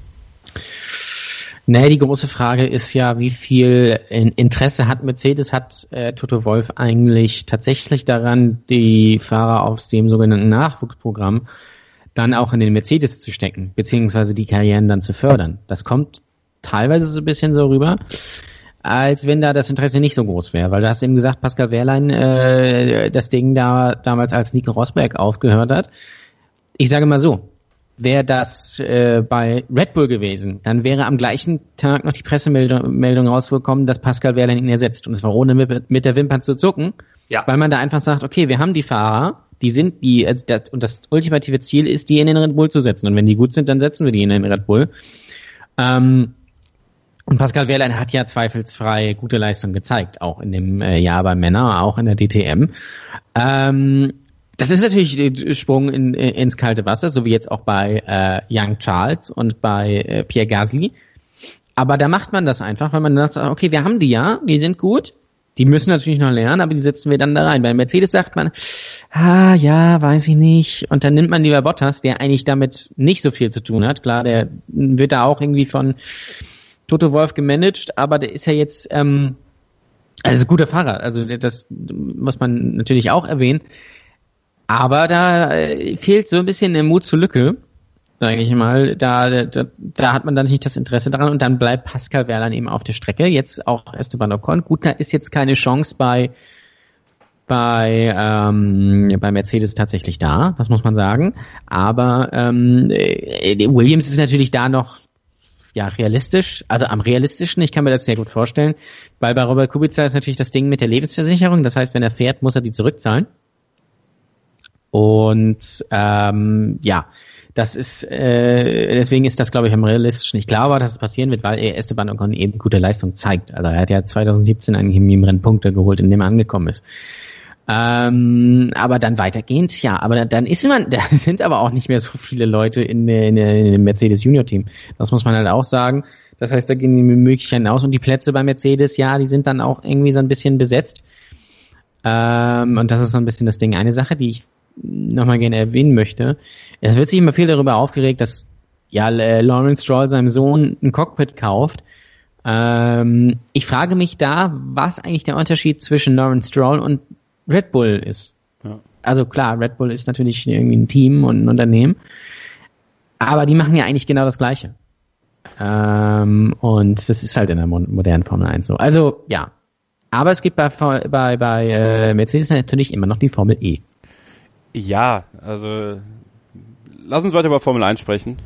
S6: Nee, die große Frage ist ja, wie viel Interesse hat Mercedes, hat äh, Toto Wolff eigentlich tatsächlich daran, die Fahrer aus dem sogenannten Nachwuchsprogramm dann auch in den Mercedes zu stecken, beziehungsweise die Karrieren dann zu fördern. Das kommt teilweise so ein bisschen so rüber, als wenn da das Interesse nicht so groß wäre, weil du hast eben gesagt, Pascal Wehrlein äh, das Ding da damals als Nico Rosberg aufgehört hat. Ich sage mal so, wäre das äh, bei Red Bull gewesen, dann wäre am gleichen Tag noch die Pressemeldung Meldung rausgekommen, dass Pascal Wehrlein ihn ersetzt, und es war ohne mit, mit der Wimpern zu zucken, ja. Weil man da einfach sagt, okay, wir haben die Fahrer, die sind die, also das, und das ultimative Ziel ist, die in den Red Bull zu setzen, und wenn die gut sind, dann setzen wir die in den Red Bull. Ähm, Und Pascal Wehrlein hat ja zweifelsfrei gute Leistung gezeigt, auch in dem äh, Jahr bei Männer, auch in der D T M. Ähm, das ist natürlich ein Sprung in, in, ins kalte Wasser, so wie jetzt auch bei äh, Young Charles und bei äh, Pierre Gasly. Aber da macht man das einfach, weil man dann sagt, okay, wir haben die ja, die sind gut, die müssen natürlich noch lernen, aber die setzen wir dann da rein. Bei Mercedes sagt man, ah ja, weiß ich nicht. Und dann nimmt man lieber Bottas, der eigentlich damit nicht so viel zu tun hat. Klar, der wird da auch irgendwie von Toto Wolff gemanagt, aber der ist ja jetzt, ähm, also ein guter Fahrer, also das muss man natürlich auch erwähnen, aber da äh, fehlt so ein bisschen der Mut zur Lücke, sage ich mal, da, da, da hat man dann nicht das Interesse daran, und dann bleibt Pascal Wehrlein eben auf der Strecke, jetzt auch Esteban Ocon. Gut, da ist jetzt keine Chance bei bei ähm, bei Mercedes tatsächlich da, das muss man sagen, aber ähm, Williams ist natürlich da noch ja, realistisch, also am realistischen, ich kann mir das sehr gut vorstellen, weil bei Robert Kubica ist natürlich das Ding mit der Lebensversicherung, das heißt, wenn er fährt, muss er die zurückzahlen. Und ähm, ja, das ist, äh, deswegen ist das, glaube ich, am realistischen. Ich glaube, dass es passieren wird, weil er Esteban Ocon eben gute Leistung zeigt. Also er hat ja zwanzig siebzehn eigentlich im Rennen Punkte geholt, in dem er angekommen ist. Ähm, aber dann weitergehend, ja, aber dann ist man, da sind aber auch nicht mehr so viele Leute in, in, in dem Mercedes Junior Team. Das muss man halt auch sagen. Das heißt, da gehen die Möglichkeiten aus, und die Plätze bei Mercedes, ja, die sind dann auch irgendwie so ein bisschen besetzt. Ähm, und das ist so ein bisschen das Ding. Eine Sache, die ich nochmal gerne erwähnen möchte. Es wird sich immer viel darüber aufgeregt, dass ja Lawrence Stroll seinem Sohn ein Cockpit kauft. Ähm, ich frage mich da, was eigentlich der Unterschied zwischen Lawrence Stroll und Red Bull ist. Ja. Also klar, Red Bull ist natürlich irgendwie ein Team und ein Unternehmen, aber die machen ja eigentlich genau das Gleiche. Ähm, und das ist halt in der modernen Formel eins so. Also ja, aber es gibt bei, bei, bei äh, Mercedes natürlich immer noch die Formel E.
S4: Ja, also lass uns weiter über Formel eins sprechen.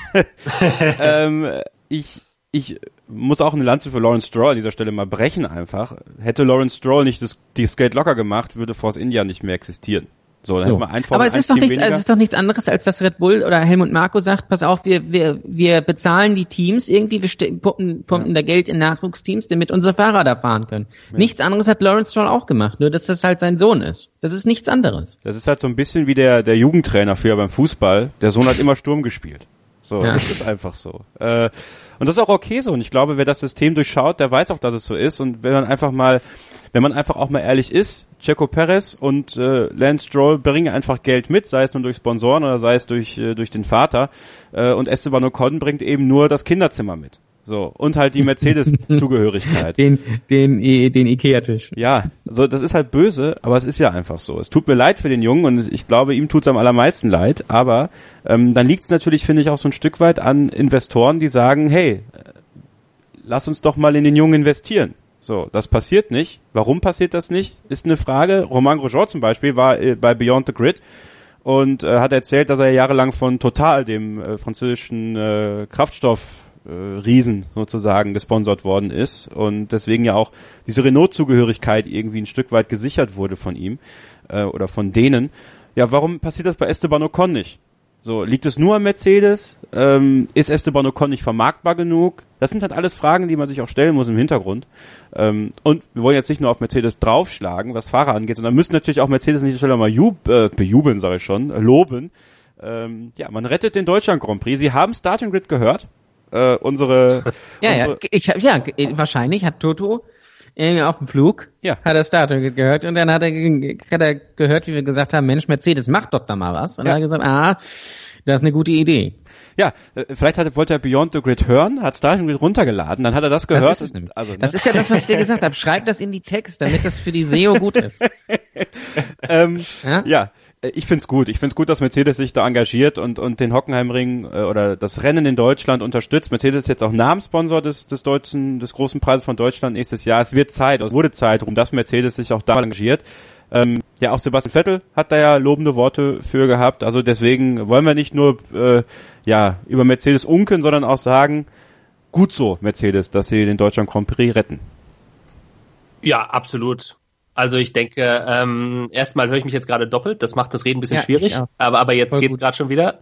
S4: ähm, ich ich muss auch eine Lanze für Lawrence Stroll an dieser Stelle mal brechen einfach. Hätte Lawrence Stroll nicht das, die Skate locker gemacht, würde Force India nicht mehr existieren. So, dann
S6: so.
S4: hätten wir ein Formel
S6: Aber es ist doch nichts, es ist doch nichts anderes, als dass Red Bull oder Helmut Marko sagt, pass auf, wir, wir, wir bezahlen die Teams irgendwie, wir ste- pumpen, pumpen ja. da Geld in Nachwuchsteams, damit unsere Fahrer da fahren können. Ja. Nichts anderes hat Lawrence Stroll auch gemacht, nur dass das halt sein Sohn ist. Das ist nichts anderes.
S4: Das ist halt so ein bisschen wie der, der Jugendtrainer früher beim Fußball. Der Sohn hat immer Sturm gespielt. So, ja. Das ist einfach so. Äh, und das ist auch okay so. Und ich glaube, wer das System durchschaut, der weiß auch, dass es so ist. Und wenn man einfach mal, wenn man einfach auch mal ehrlich ist, Checo Perez und äh, Lance Stroll bringen einfach Geld mit, sei es nur durch Sponsoren oder sei es durch äh, durch den Vater. Äh, und Esteban Ocon bringt eben nur das Kinderzimmer mit. So, und halt die Mercedes-Zugehörigkeit.
S6: Den, den, den Ikea-Tisch.
S4: Ja, so, das ist halt böse, aber es ist ja einfach so. Es tut mir leid für den Jungen und ich glaube, ihm tut's am allermeisten leid, aber ähm, dann liegt's natürlich, finde ich, auch so ein Stück weit an Investoren, die sagen, hey, lass uns doch mal in den Jungen investieren. So, das passiert nicht. Warum passiert das nicht, ist eine Frage. Romain Grosjean zum Beispiel war äh, bei Beyond the Grid und äh, hat erzählt, dass er jahrelang von Total, dem äh, französischen äh, Kraftstoff Riesen sozusagen gesponsert worden ist und deswegen ja auch diese Renault-Zugehörigkeit irgendwie ein Stück weit gesichert wurde von ihm äh, oder von denen. ja, warum passiert das bei Esteban Ocon nicht? So, liegt es nur an Mercedes? Ähm, ist Esteban Ocon nicht vermarktbar genug? Das sind halt alles Fragen, die man sich auch stellen muss im Hintergrund. Ähm, und wir wollen jetzt nicht nur auf Mercedes draufschlagen, was Fahrer angeht, sondern müssen natürlich auch Mercedes an dieser Stelle mal jub- äh, bejubeln, sage ich schon, äh, loben. Ähm, ja, man rettet den Deutschland Grand Prix. Sie haben Starting Grid gehört. Äh, unsere,
S6: ja,
S4: unsere
S6: ja, ich hab, ja, wahrscheinlich hat Toto irgendwie auf dem Flug,
S4: ja.
S6: hat er Starting Grid gehört und dann hat er, hat er gehört, wie wir gesagt haben, Mensch, Mercedes, mach doch da mal was. Und
S4: ja.
S6: dann hat er gesagt, ah, das ist eine gute Idee.
S4: Ja, äh, vielleicht hat, wollte er Beyond the Grid hören, hat Starting Grid runtergeladen, dann hat er das gehört.
S6: Das ist, es
S4: also, ne?
S6: das ist ja das, was ich dir gesagt habe. Schreib das in die Text, damit das für die S E O gut ist.
S4: ähm,
S6: ja?
S4: ja. Ich find's gut. Ich find's gut, dass Mercedes sich da engagiert und und den Hockenheimring äh, oder das Rennen in Deutschland unterstützt. Mercedes ist jetzt auch Namenssponsor des des deutschen des großen Preises von Deutschland nächstes Jahr. Es wird Zeit, es wurde Zeit, um dass Mercedes sich auch da engagiert. Ähm, ja, auch Sebastian Vettel hat da ja lobende Worte für gehabt. Also deswegen wollen wir nicht nur äh, ja über Mercedes unken, sondern auch sagen, gut so Mercedes, dass sie den Deutschland Grand Prix retten.
S5: Ja, absolut. Also ich denke, ähm, erstmal höre ich mich jetzt gerade doppelt, das macht das Reden ein bisschen
S6: ja,
S5: schwierig, aber aber jetzt
S6: Voll
S5: geht's
S6: gut.
S5: gerade schon wieder.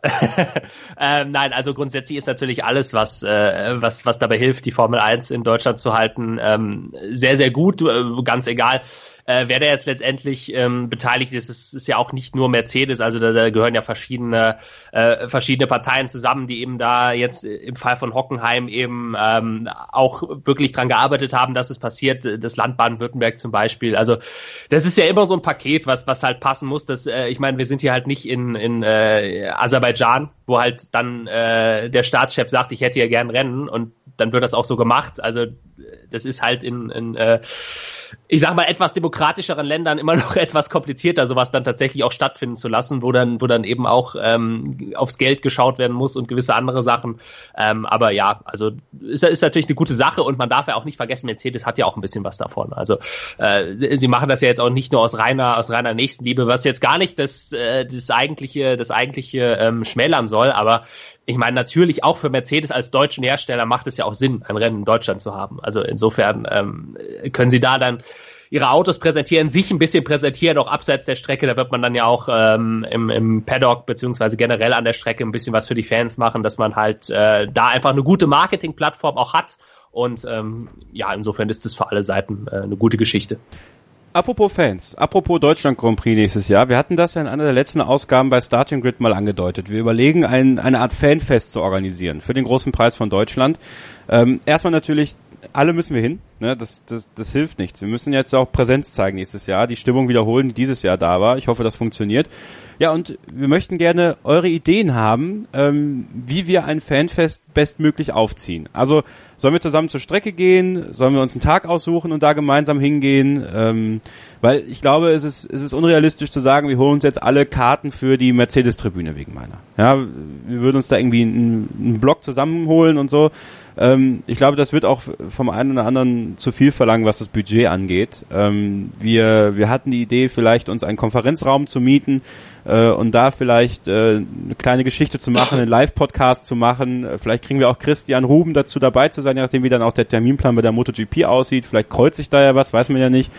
S5: ähm, nein, also grundsätzlich ist natürlich alles, was äh, was was dabei hilft, die Formel eins in Deutschland zu halten, ähm, sehr, sehr gut, äh, ganz egal. Äh, wer da jetzt letztendlich ähm, beteiligt ist, ist, ist ja auch nicht nur Mercedes, also da, da gehören ja verschiedene äh, verschiedene Parteien zusammen, die eben da jetzt im Fall von Hockenheim eben ähm, auch wirklich dran gearbeitet haben, dass es passiert, das Land Baden-Württemberg zum Beispiel. Also das ist ja immer so ein Paket, was was halt passen muss. Das, äh, ich meine, wir sind hier halt nicht in in äh, Aserbaidschan, wo halt dann äh, der Staatschef sagt, ich hätte hier gern Rennen und dann wird das auch so gemacht. Also das ist halt in, in äh, ich sag mal, etwas demokratischeren Ländern immer noch etwas komplizierter, sowas dann tatsächlich auch stattfinden zu lassen, wo dann, wo dann eben auch ähm, aufs Geld geschaut werden muss und gewisse andere Sachen. Ähm, aber ja, also ist, ist natürlich eine gute Sache und man darf ja auch nicht vergessen, Mercedes hat ja auch ein bisschen was davon. Also äh, sie machen das ja jetzt auch nicht nur aus reiner, aus reiner Nächstenliebe, was jetzt gar nicht das, äh, das eigentliche, das eigentliche ähm, schmälern soll, aber ich meine, natürlich auch für Mercedes als deutschen Hersteller macht es ja auch Sinn, ein Rennen in Deutschland zu haben. Also insofern ähm, können sie da dann ihre Autos präsentieren, sich ein bisschen präsentieren, auch abseits der Strecke. Da wird man dann ja auch ähm, im, im Paddock beziehungsweise generell an der Strecke ein bisschen was für die Fans machen, dass man halt äh, da einfach eine gute Marketingplattform auch hat. Und ähm, ja, insofern ist das für alle Seiten äh, eine gute Geschichte.
S4: Apropos Fans, apropos Deutschland Grand Prix nächstes Jahr, wir hatten das ja in einer der letzten Ausgaben bei Starting Grid mal angedeutet. Wir überlegen, ein, eine Art Fanfest zu organisieren für den großen Preis von Deutschland. Ähm, erstmal natürlich, alle müssen wir hin, ne? das, das, das hilft nichts. Wir müssen jetzt auch Präsenz zeigen nächstes Jahr, die Stimmung wiederholen, die dieses Jahr da war. Ich hoffe, das funktioniert. Ja, und wir möchten gerne eure Ideen haben, ähm, wie wir ein Fanfest bestmöglich aufziehen. Also sollen wir zusammen zur Strecke gehen? Sollen wir uns einen Tag aussuchen und da gemeinsam hingehen? Ähm, weil ich glaube, es ist, es ist unrealistisch zu sagen, wir holen uns jetzt alle Karten für die Mercedes-Tribüne wegen meiner. Ja, wir würden uns da irgendwie einen, einen Block zusammenholen und so. Ähm, ich glaube, das wird auch vom einen oder anderen zu viel verlangen, was das Budget angeht. Ähm, wir, wir hatten die Idee, vielleicht uns einen Konferenzraum zu mieten äh, und da vielleicht äh, eine kleine Geschichte zu machen, einen Live-Podcast zu machen. Vielleicht kriegen wir auch Christian Ruben dazu dabei zu sein, je nachdem wie dann auch der Terminplan bei der MotoGP aussieht. Vielleicht kreuzt sich da ja was, weiß man ja nicht.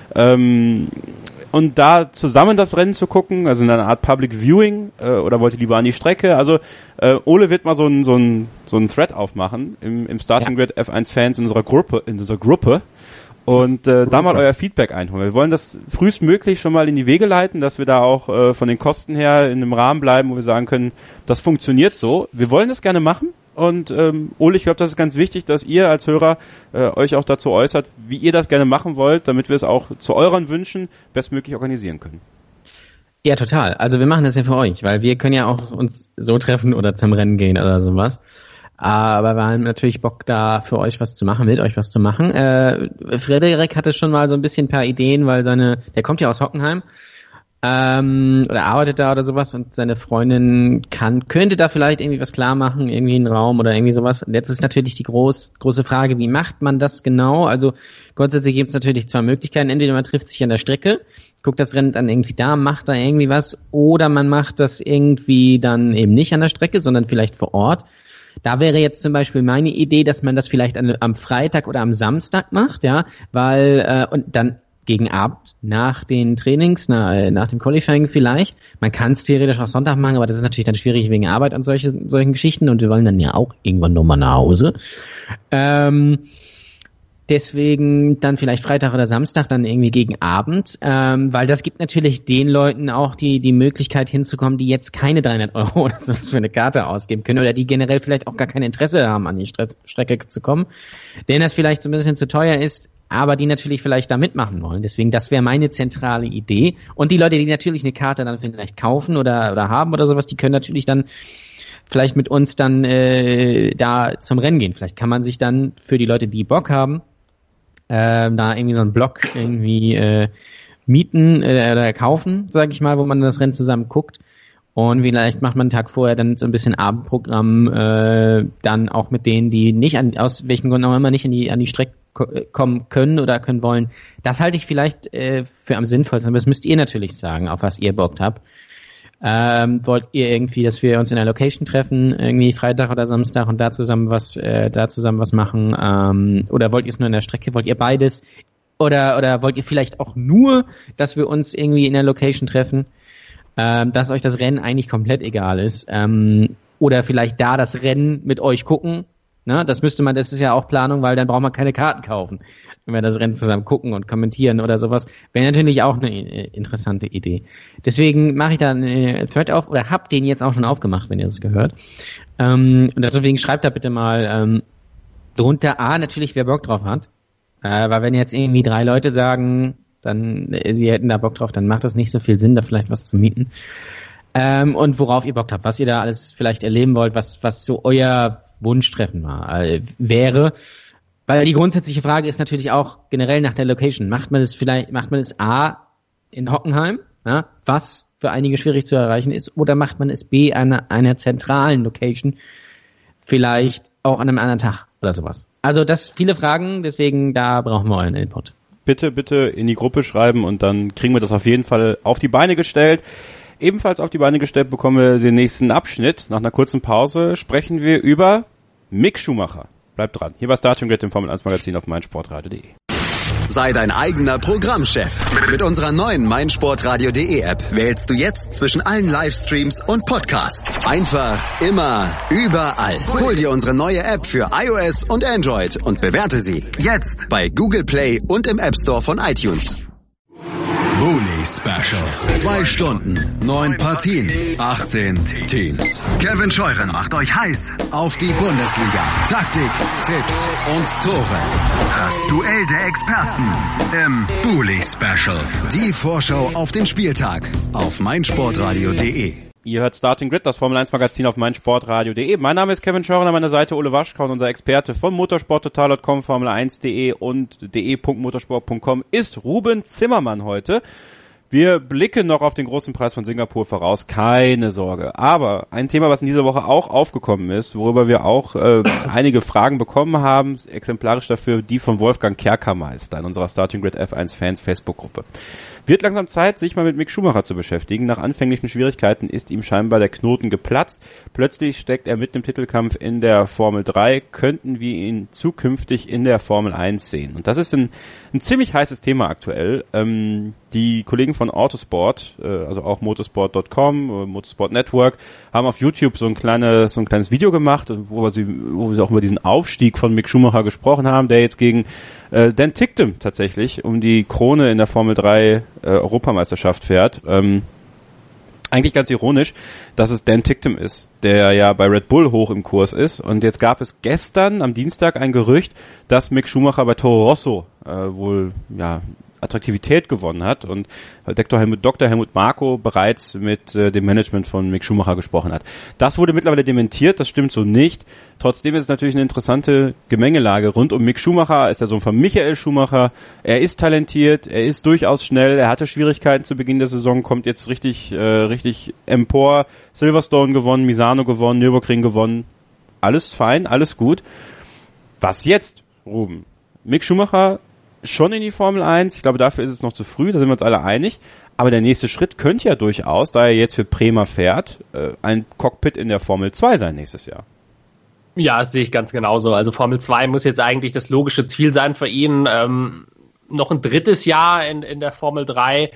S4: Ähm, und da zusammen das Rennen zu gucken, also in einer Art Public Viewing, äh, oder wollt ihr lieber an die Strecke? Also äh, Ole wird mal so ein so ein so ein Thread aufmachen im im Starting Grid F eins Fans in unserer Gruppe in unserer Gruppe und äh, da mal euer Feedback einholen. Wir wollen das frühestmöglich schon mal in die Wege leiten, dass wir da auch äh, von den Kosten her in einem Rahmen bleiben, wo wir sagen können, das funktioniert so. Wir wollen das gerne machen. Und ähm, Ole, ich glaube, das ist ganz wichtig, dass ihr als Hörer äh, euch auch dazu äußert, wie ihr das gerne machen wollt, damit wir es auch zu euren Wünschen bestmöglich organisieren können.
S6: Ja, total. Also wir machen das ja für euch, weil wir können ja auch uns so treffen oder zum Rennen gehen oder sowas. Aber wir haben natürlich Bock, da für euch was zu machen, mit euch was zu machen. Äh, Frederik hatte schon mal so ein bisschen ein paar Ideen, weil seine, der kommt ja aus Hockenheim. Ähm, oder arbeitet da oder sowas und seine Freundin kann, könnte da vielleicht irgendwie was klar machen, irgendwie einen Raum oder irgendwie sowas. Und jetzt ist natürlich die groß, große Frage, wie macht man das genau? Also grundsätzlich gibt es natürlich zwei Möglichkeiten. Entweder man trifft sich an der Strecke, guckt das Rennen dann irgendwie da, macht da irgendwie was, oder man macht das irgendwie dann eben nicht an der Strecke, sondern vielleicht vor Ort. Da wäre jetzt zum Beispiel meine Idee, dass man das vielleicht an, am Freitag oder am Samstag macht, ja, weil äh, und dann gegen Abend, nach den Trainings, na, nach dem Qualifying vielleicht. Man kann es theoretisch auch Sonntag machen, aber das ist natürlich dann schwierig wegen Arbeit und solche, solchen Geschichten und wir wollen dann ja auch irgendwann nochmal nach Hause. Ähm, deswegen dann vielleicht Freitag oder Samstag dann irgendwie gegen Abend, ähm, weil das gibt natürlich den Leuten auch die die Möglichkeit hinzukommen, die jetzt keine dreihundert Euro oder so für eine Karte ausgeben können oder die generell vielleicht auch gar kein Interesse haben, an die Stre- Strecke zu kommen, denen das vielleicht so ein bisschen zu teuer ist, aber die natürlich vielleicht da mitmachen wollen. Deswegen, das wäre meine zentrale Idee. Und die Leute, die natürlich eine Karte dann vielleicht kaufen oder oder haben oder sowas, die können natürlich dann vielleicht mit uns dann äh, da zum Rennen gehen. Vielleicht kann man sich dann für die Leute, die Bock haben, äh, da irgendwie so einen Block irgendwie äh, mieten äh, oder kaufen, sage ich mal, wo man das Rennen zusammen guckt. Und vielleicht macht man einen Tag vorher dann so ein bisschen Abendprogramm, äh, dann auch mit denen, die nicht an, aus welchen Gründen auch immer nicht in die, an die Strecke ko- kommen können oder können wollen. Das halte ich vielleicht äh, für am sinnvollsten, aber das müsst ihr natürlich sagen, auf was ihr Bock habt. Ähm, wollt ihr irgendwie, dass wir uns in der Location treffen, irgendwie Freitag oder Samstag und da zusammen was, äh, da zusammen was machen? Ähm, oder wollt ihr es nur in der Strecke? Wollt ihr beides? Oder oder wollt ihr vielleicht auch nur, dass wir uns irgendwie in der Location treffen? Ähm, dass euch das Rennen eigentlich komplett egal ist. Ähm, oder vielleicht da das Rennen mit euch gucken. Ne? Das müsste man, das ist ja auch Planung, weil dann braucht man keine Karten kaufen, wenn wir das Rennen zusammen gucken und kommentieren oder sowas. Wäre natürlich auch eine äh, interessante Idee. Deswegen mache ich da einen Thread auf oder hab den jetzt auch schon aufgemacht, wenn ihr es gehört. Ähm, und deswegen schreibt da bitte mal ähm, drunter, A, natürlich, wer Bock drauf hat. Äh, weil wenn jetzt irgendwie drei Leute sagen, dann äh, sie hätten da Bock drauf, dann macht das nicht so viel Sinn, da vielleicht was zu mieten. Ähm, und worauf ihr Bock habt, was ihr da alles vielleicht erleben wollt, was was so euer Wunschtreffen war, äh, wäre. Weil die grundsätzliche Frage ist natürlich auch generell nach der Location. Macht man es vielleicht, macht man es A in Hockenheim, ja, was für einige schwierig zu erreichen ist, oder macht man es B an einer, einer zentralen Location, vielleicht auch an einem anderen Tag oder sowas. Also das viele Fragen, deswegen da brauchen wir euren Input.
S4: Bitte, bitte in die Gruppe schreiben und dann kriegen wir das auf jeden Fall auf die Beine gestellt. Ebenfalls auf die Beine gestellt bekommen wir den nächsten Abschnitt. Nach einer kurzen Pause sprechen wir über Mick Schumacher. Bleibt dran. Hier bei Starting Grid, dem Formel eins Magazin auf meinsportradio punkt de.
S3: Sei dein eigener Programmchef. Mit unserer neuen meinsportradio punkt de App wählst du jetzt zwischen allen Livestreams und Podcasts. Einfach, immer, überall. Hol dir unsere neue App für iOS und Android und bewerte sie jetzt bei Google Play und im App Store von iTunes. Bully Special. Zwei Stunden, neun Partien, achtzehn Teams. Kevin Scheuren macht euch heiß auf die Bundesliga. Taktik, Tipps und Tore. Das Duell der Experten im Bully Special. Die Vorschau auf den Spieltag auf meinsportradio punkt de.
S4: Ihr hört Starting Grid, das Formel eins Magazin auf meinsportradio punkt de. Mein Name ist Kevin Scheuren, an meiner Seite Ole Waschkau und unser Experte von motorsporttotal punkt com, Formel eins punkt de und de punkt motorsport punkt com ist Ruben Zimmermann heute. Wir blicken noch auf den großen Preis von Singapur voraus, keine Sorge. Aber ein Thema, was in dieser Woche auch aufgekommen ist, worüber wir auch äh, einige Fragen bekommen haben, exemplarisch dafür die von Wolfgang Kerkermeister in unserer Starting Grid F eins Fans Facebook-Gruppe. Wird langsam Zeit, sich mal mit Mick Schumacher zu beschäftigen. Nach anfänglichen Schwierigkeiten ist ihm scheinbar der Knoten geplatzt. Plötzlich steckt er mitten im Titelkampf in der Formel drei. Könnten wir ihn zukünftig in der Formel eins sehen? Und das ist ein, ein ziemlich heißes Thema aktuell. Ähm, die Kollegen von Autosport, äh, also auch motorsport punkt com, äh, Motorsport Network, haben auf YouTube so ein kleines, so ein kleines Video gemacht, wo sie, wo sie auch über diesen Aufstieg von Mick Schumacher gesprochen haben, der jetzt gegen äh, Dan Ticktum tatsächlich um die Krone in der Formel drei äh, Europameisterschaft fährt. Ähm, eigentlich ganz ironisch, dass es Dan Ticktum ist, der ja bei Red Bull hoch im Kurs ist. Und jetzt gab es gestern am Dienstag ein Gerücht, dass Mick Schumacher bei Toro Rosso äh, wohl ja Attraktivität gewonnen hat und Doktor Helmut, Doktor Helmut Marko bereits mit äh, dem Management von Mick Schumacher gesprochen hat. Das wurde mittlerweile dementiert, das stimmt so nicht. Trotzdem ist es natürlich eine interessante Gemengelage rund um Mick Schumacher. Er ist der Sohn von Michael Schumacher. Er ist talentiert, er ist durchaus schnell, er hatte Schwierigkeiten zu Beginn der Saison, kommt jetzt richtig äh, richtig empor. Silverstone gewonnen, Misano gewonnen, Nürburgring gewonnen. Alles fein, alles gut. Was jetzt, Ruben? Mick Schumacher schon in die Formel eins. Ich glaube, dafür ist es noch zu früh, da sind wir uns alle einig. Aber der nächste Schritt könnte ja durchaus, da er jetzt für Prema fährt, ein Cockpit in der Formel zwei sein nächstes Jahr.
S5: Ja, das sehe ich ganz genauso. Also Formel zwei muss jetzt eigentlich das logische Ziel sein für ihn. Ähm, noch ein drittes Jahr in, in der Formel drei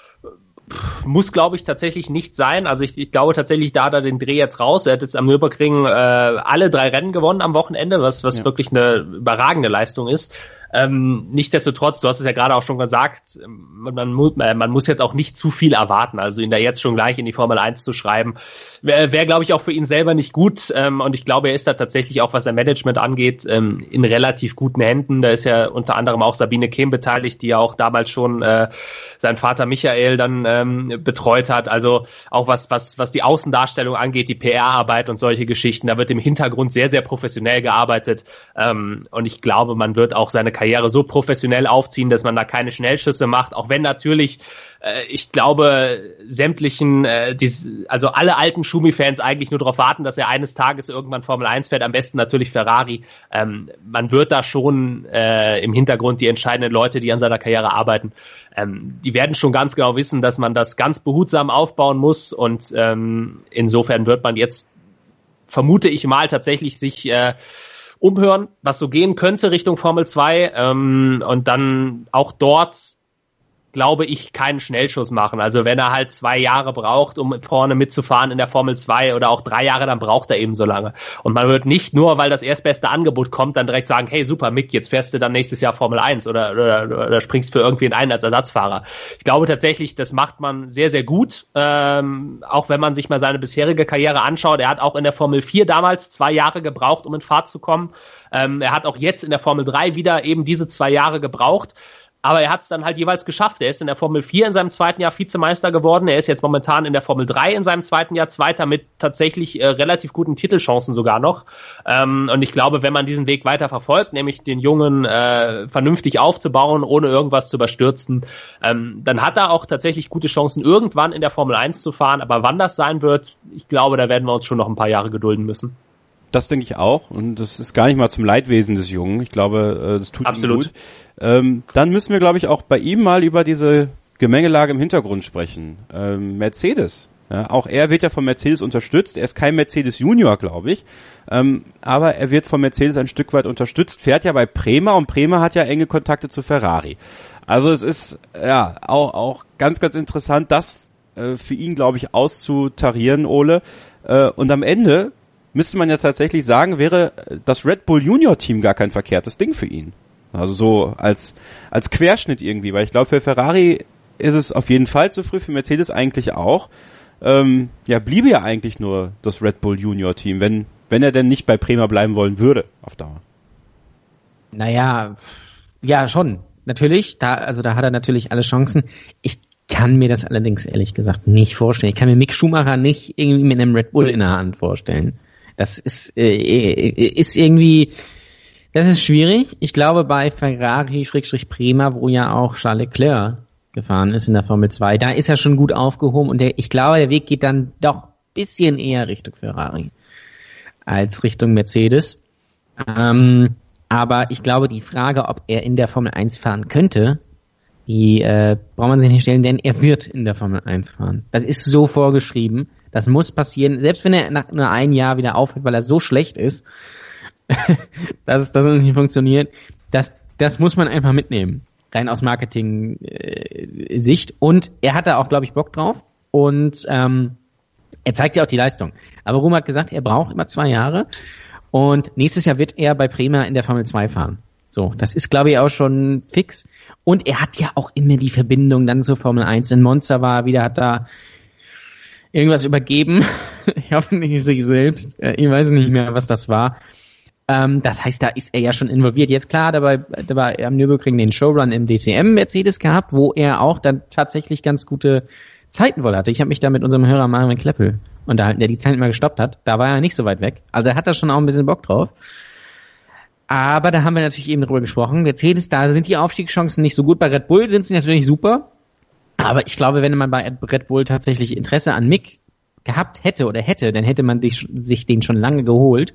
S5: muss, glaube ich, tatsächlich nicht sein. Also ich, ich glaube tatsächlich, da hat er den Dreh jetzt raus. Er hat jetzt am Nürburgring äh, alle drei Rennen gewonnen am Wochenende, was, was ja. wirklich eine überragende Leistung ist. Ähm, nichtsdestotrotz, du hast es ja gerade auch schon gesagt, man, man, man muss jetzt auch nicht zu viel erwarten. Also ihn da jetzt schon gleich in die Formel eins zu schreiben, wäre, wär, glaube ich, auch für ihn selber nicht gut. Ähm, und ich glaube, er ist da tatsächlich auch, was sein Management angeht, ähm, in relativ guten Händen. Da ist ja unter anderem auch Sabine Kehm beteiligt, die ja auch damals schon äh, seinen Vater Michael dann ähm, betreut hat. Also auch was, was, was die Außendarstellung angeht, die P R-Arbeit und solche Geschichten, da wird im Hintergrund sehr, sehr professionell gearbeitet. Ähm, und ich glaube, man wird auch seine Karriere so professionell aufziehen, dass man da keine Schnellschüsse macht, auch wenn natürlich, äh, ich glaube, sämtlichen, äh, dies, also alle alten Schumi-Fans eigentlich nur darauf warten, dass er eines Tages irgendwann Formel eins fährt, am besten natürlich Ferrari. Ähm, man wird da schon äh, im Hintergrund die entscheidenden Leute, die an seiner Karriere arbeiten, ähm, die werden schon ganz genau wissen, dass man das ganz behutsam aufbauen muss und ähm, insofern wird man jetzt, vermute ich mal, tatsächlich sich äh, umhören, was so gehen könnte Richtung Formel zwei ähm, und dann auch dort, glaube ich, keinen Schnellschuss machen. Also wenn er halt zwei Jahre braucht, um vorne mitzufahren in der Formel zwei oder auch drei Jahre, dann braucht er eben so lange. Und man wird nicht nur, weil das erstbeste Angebot kommt, dann direkt sagen, hey super Mick, jetzt fährst du dann nächstes Jahr Formel eins oder, oder, oder springst für irgendwen ein als Ersatzfahrer. Ich glaube tatsächlich, das macht man sehr, sehr gut, ähm, auch wenn man sich mal seine bisherige Karriere anschaut. Er hat auch in der Formel vier damals zwei Jahre gebraucht, um in Fahrt zu kommen. Ähm, er hat auch jetzt in der Formel drei wieder eben diese zwei Jahre gebraucht. Aber er hat es dann halt jeweils geschafft. Er ist in der Formel vier in seinem zweiten Jahr Vizemeister geworden. Er ist jetzt momentan in der Formel drei in seinem zweiten Jahr Zweiter mit tatsächlich äh, relativ guten Titelchancen sogar noch. Ähm, und ich glaube, wenn man diesen Weg weiter verfolgt, nämlich den Jungen äh, vernünftig aufzubauen, ohne irgendwas zu überstürzen, ähm, dann hat er auch tatsächlich gute Chancen, irgendwann in der Formel eins zu fahren. Aber wann das sein wird, ich glaube, da werden wir uns schon noch ein paar Jahre gedulden müssen.
S4: Das denke ich auch und das ist gar nicht mal zum Leidwesen des Jungen. Ich glaube, das tut
S5: Absolut.
S4: ihm gut. Ähm, dann müssen wir, glaube ich, auch bei ihm mal über diese Gemengelage im Hintergrund sprechen. Ähm, Mercedes. Ja, auch er wird ja von Mercedes unterstützt. Er ist kein Mercedes Junior, glaube ich. Ähm, aber er wird von Mercedes ein Stück weit unterstützt. Fährt ja bei Prema und Prema hat ja enge Kontakte zu Ferrari. Also es ist ja auch, auch ganz, ganz interessant, das äh, für ihn, glaube ich, auszutarieren, Ole. Äh, und am Ende müsste man ja tatsächlich sagen, wäre das Red Bull Junior Team gar kein verkehrtes Ding für ihn. Also so als als Querschnitt irgendwie, weil ich glaube, für Ferrari ist es auf jeden Fall zu früh, für Mercedes eigentlich auch. Ähm, ja, bliebe ja eigentlich nur das Red Bull Junior Team, wenn wenn er denn nicht bei Prema bleiben wollen würde auf Dauer.
S6: Naja, ja schon, natürlich. Da also da hat er natürlich alle Chancen. Ich kann mir das allerdings ehrlich gesagt nicht vorstellen. Ich kann mir Mick Schumacher nicht irgendwie mit einem Red Bull in der Hand vorstellen. Das ist, äh, ist irgendwie, das ist schwierig. Ich glaube, bei Ferrari-Prema, wo ja auch Charles Leclerc gefahren ist in der Formel zwei, da ist er schon gut aufgehoben und der, ich glaube, der Weg geht dann doch ein bisschen eher Richtung Ferrari als Richtung Mercedes. Ähm, aber ich glaube, die Frage, ob er in der Formel eins fahren könnte, die äh, braucht man sich nicht stellen, denn er wird in der Formel eins fahren. Das ist so vorgeschrieben. Das muss passieren, selbst wenn er nach nur ein Jahr wieder aufhört, weil er so schlecht ist, dass, dass es nicht funktioniert. Das, das muss man einfach mitnehmen, rein aus Marketing-Sicht. Und er hat da auch, glaube ich, Bock drauf. Und ähm, er zeigt ja auch die Leistung. Aber Ruhm hat gesagt, er braucht immer zwei Jahre. Und nächstes Jahr wird er bei Prema in der Formel zwei fahren. So, das ist, glaube ich, auch schon fix. Und er hat ja auch immer die Verbindung dann zur Formel eins. In Monza war er wieder, hat da irgendwas übergeben. Ich hoffe nicht sich selbst. Ich weiß nicht mehr, was das war. Ähm, das heißt, da ist er ja schon involviert. Jetzt klar, dabei, dabei am Nürburgring den Showrun im D C M Mercedes gehabt, wo er auch dann tatsächlich ganz gute Zeiten wohl hatte. Ich habe mich da mit unserem Hörer Marvin Kleppel unterhalten, der die Zeit immer gestoppt hat. Da war er nicht so weit weg. Also er hat da schon auch ein bisschen Bock drauf. Aber da haben wir natürlich eben drüber gesprochen. Mercedes, da sind die Aufstiegschancen nicht so gut. Bei Red Bull sind sie natürlich super. Aber ich glaube, wenn man bei Red Bull tatsächlich Interesse an Mick gehabt hätte oder hätte, dann hätte man sich den schon lange geholt.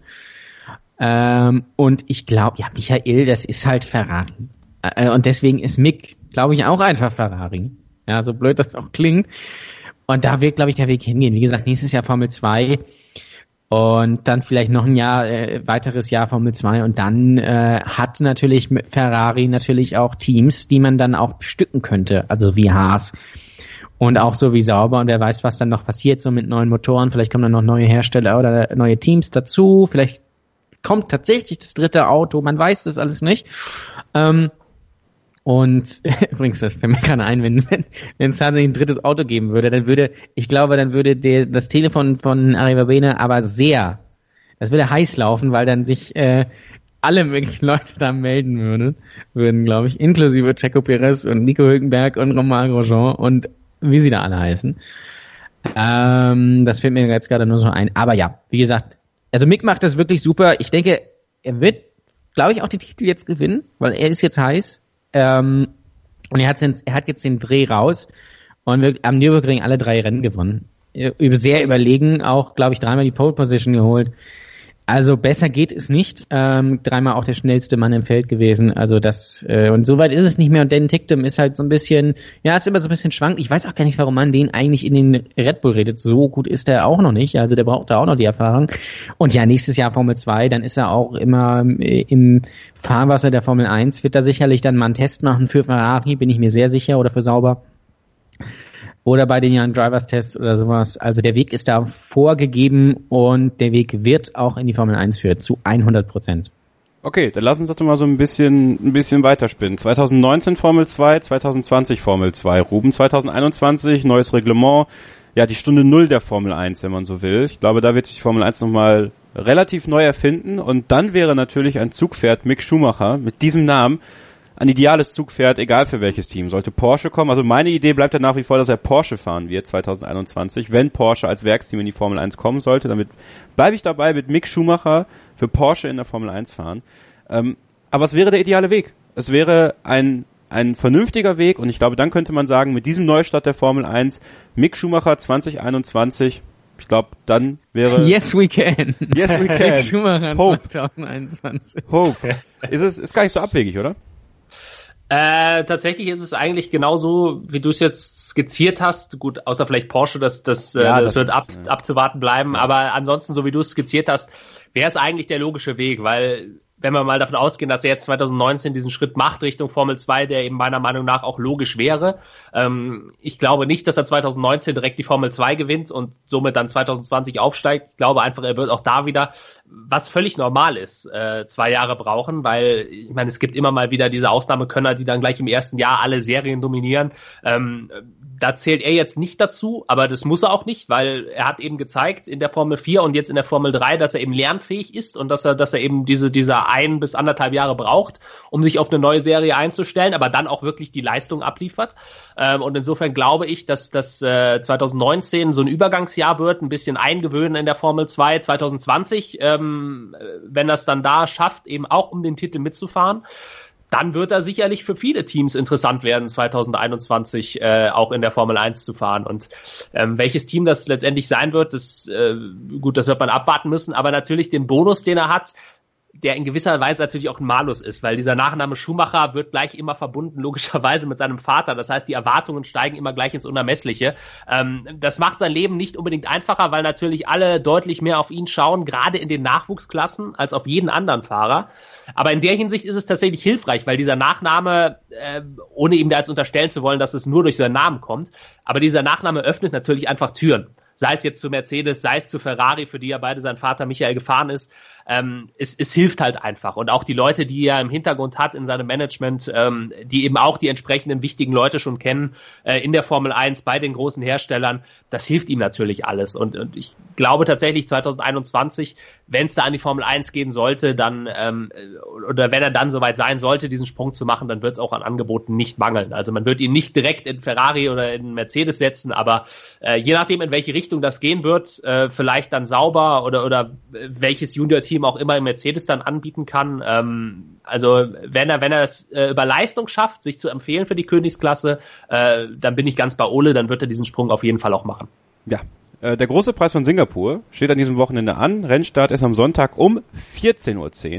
S6: Ähm, und ich glaube, ja, Michael, das ist halt Ferrari. Äh, und deswegen ist Mick, glaube ich, auch einfach Ferrari. Ja, so blöd das auch klingt. Und da wird, glaube ich, der Weg hingehen. Wie gesagt, nächstes Jahr Formel zwei. und dann vielleicht noch ein Jahr, äh, weiteres Jahr Formel zwei und dann äh, hat natürlich mit Ferrari natürlich auch Teams, die man dann auch bestücken könnte, also wie Haas und auch so wie Sauber und wer weiß, was dann noch passiert, so mit neuen Motoren, vielleicht kommen dann noch neue Hersteller oder neue Teams dazu, vielleicht kommt tatsächlich das dritte Auto, man weiß das alles nicht. Ähm, Und übrigens, das fällt mir gerade ein, wenn wenn wenn es tatsächlich ein drittes Auto geben würde, dann würde, ich glaube, dann würde der, das Telefon von Arrivabene aber sehr, das würde heiß laufen, weil dann sich äh, alle möglichen Leute da melden würden, würden, glaube ich, inklusive Checo Perez und Nico Hülkenberg und Romain Grosjean und wie sie da alle heißen. Ähm, das fällt mir jetzt gerade nur so ein. Aber ja, wie gesagt, also Mick macht das wirklich super. Ich denke, er wird, glaube ich, auch die Titel jetzt gewinnen, weil er ist jetzt heiß. Ähm, und er hat, er hat jetzt den Dreh raus und wird am Nürburgring alle drei Rennen gewonnen. Sehr überlegen, auch, glaube ich, dreimal die Pole Position geholt. Also besser geht es nicht. Ähm, dreimal auch der schnellste Mann im Feld gewesen. Also das, äh, und soweit ist es nicht mehr. Und Dan Ticktum ist halt so ein bisschen, ja, ist immer so ein bisschen schwankt. Ich weiß auch gar nicht, warum man den eigentlich in den Red Bull redet. So gut ist er auch noch nicht. Also der braucht da auch noch die Erfahrung. Und ja, nächstes Jahr Formel zwei, dann ist er auch immer im Fahrwasser der Formel eins. Wird er sicherlich dann mal einen Test machen für Ferrari, bin ich mir sehr sicher, oder für Sauber. Oder bei den Young Drivers Tests oder sowas. Also der Weg ist da vorgegeben und der Weg wird auch in die Formel eins führen, zu hundert Prozent.
S4: Okay, dann lass uns doch mal so ein bisschen ein bisschen weiterspinnen. zwanzig neunzehn Formel zwei, zwanzig zwanzig Formel zwei. Ruben, zwanzig einundzwanzig, neues Reglement. Ja, die Stunde Null der Formel eins, wenn man so will. Ich glaube, da wird sich die Formel eins nochmal relativ neu erfinden. Und dann wäre natürlich ein Zugpferd Mick Schumacher mit diesem Namen ein ideales Zugpferd, egal für welches Team. Sollte Porsche kommen, also meine Idee bleibt ja nach wie vor, dass er Porsche fahren wird zwanzig einundzwanzig. Wenn Porsche als Werksteam in die Formel eins kommen sollte, damit bleibe ich dabei, mit Mick Schumacher für Porsche in der Formel eins fahren. Ähm, aber es wäre der ideale Weg. Es wäre ein ein vernünftiger Weg und ich glaube, dann könnte man sagen, mit diesem Neustart der Formel eins, Mick Schumacher zwanzig einundzwanzig, ich glaube, dann wäre...
S6: Yes, we can.
S4: Yes, we can.
S6: Mick Schumacher
S4: Hope.
S6: zwanzig einundzwanzig.
S4: Hope. Ist es ist gar nicht so abwegig, oder?
S5: Äh, tatsächlich ist es eigentlich genauso, wie du es jetzt skizziert hast. Gut, außer vielleicht Porsche, das, das,
S4: ja,
S5: das, das wird
S4: ist,
S5: ab,
S4: ja.
S5: abzuwarten bleiben. Aber ansonsten, so wie du es skizziert hast, wäre es eigentlich der logische Weg, weil wenn wir mal davon ausgehen, dass er jetzt zwanzig neunzehn diesen Schritt macht Richtung Formel zwei, der eben meiner Meinung nach auch logisch wäre. Ähm, ich glaube nicht, dass er zwanzig neunzehn direkt die Formel zwei gewinnt und somit dann zwanzig zwanzig aufsteigt. Ich glaube einfach, er wird auch da wieder, was völlig normal ist, äh, zwei Jahre brauchen, weil ich meine, es gibt immer mal wieder diese Ausnahmekönner, die dann gleich im ersten Jahr alle Serien dominieren. Ähm, da zählt er jetzt nicht dazu, aber das muss er auch nicht, weil er hat eben gezeigt in der Formel vier und jetzt in der Formel drei, dass er eben lernfähig ist und dass er, dass er eben diese, diese ein bis anderthalb Jahre braucht, um sich auf eine neue Serie einzustellen, aber dann auch wirklich die Leistung abliefert. Ähm, und insofern glaube ich, dass das äh, zwanzig neunzehn so ein Übergangsjahr wird, ein bisschen eingewöhnen in der Formel zwei, zwanzig zwanzig, ähm, wenn das dann da schafft, eben auch um den Titel mitzufahren. Dann wird er sicherlich für viele Teams interessant werden, zwanzig einundzwanzig äh, auch in der Formel eins zu fahren. Und ähm, welches Team das letztendlich sein wird, das äh, gut, das wird man abwarten müssen. Aber natürlich den Bonus, den er hat, der in gewisser Weise natürlich auch ein Malus ist, weil dieser Nachname Schumacher wird gleich immer verbunden, logischerweise mit seinem Vater. Das heißt, die Erwartungen steigen immer gleich ins Unermessliche. Ähm, das macht sein Leben nicht unbedingt einfacher, weil natürlich alle deutlich mehr auf ihn schauen, gerade in den Nachwuchsklassen, als auf jeden anderen Fahrer. Aber in der Hinsicht ist es tatsächlich hilfreich, weil dieser Nachname, äh, ohne ihm da jetzt unterstellen zu wollen, dass es nur durch seinen Namen kommt, aber dieser Nachname öffnet natürlich einfach Türen. Sei es jetzt zu Mercedes, sei es zu Ferrari, für die ja beide sein Vater Michael gefahren ist. Ähm, es, es hilft halt einfach. Und auch die Leute, die er im Hintergrund hat in seinem Management, ähm, die eben auch die entsprechenden wichtigen Leute schon kennen, äh, in der Formel eins, bei den großen Herstellern, das hilft ihm natürlich alles. Und, und ich glaube tatsächlich zwanzig einundzwanzig, wenn es da an die Formel eins gehen sollte, dann ähm, oder wenn er dann soweit sein sollte, diesen Sprung zu machen, dann wird es auch an Angeboten nicht mangeln. Also man wird ihn nicht direkt in Ferrari oder in Mercedes setzen, aber äh, je nachdem, in welche Richtung das gehen wird, äh, vielleicht dann Sauber oder, oder welches Junior-Team auch immer im Mercedes dann anbieten kann. Ähm, also wenn er wenn er es äh, über Leistung schafft, sich zu empfehlen für die Königsklasse, äh, dann bin ich ganz bei Ole, dann wird er diesen Sprung auf jeden Fall auch machen.
S4: Ja, äh, der große Preis von Singapur steht an diesem Wochenende an. Rennstart ist am Sonntag um vierzehn Uhr zehn.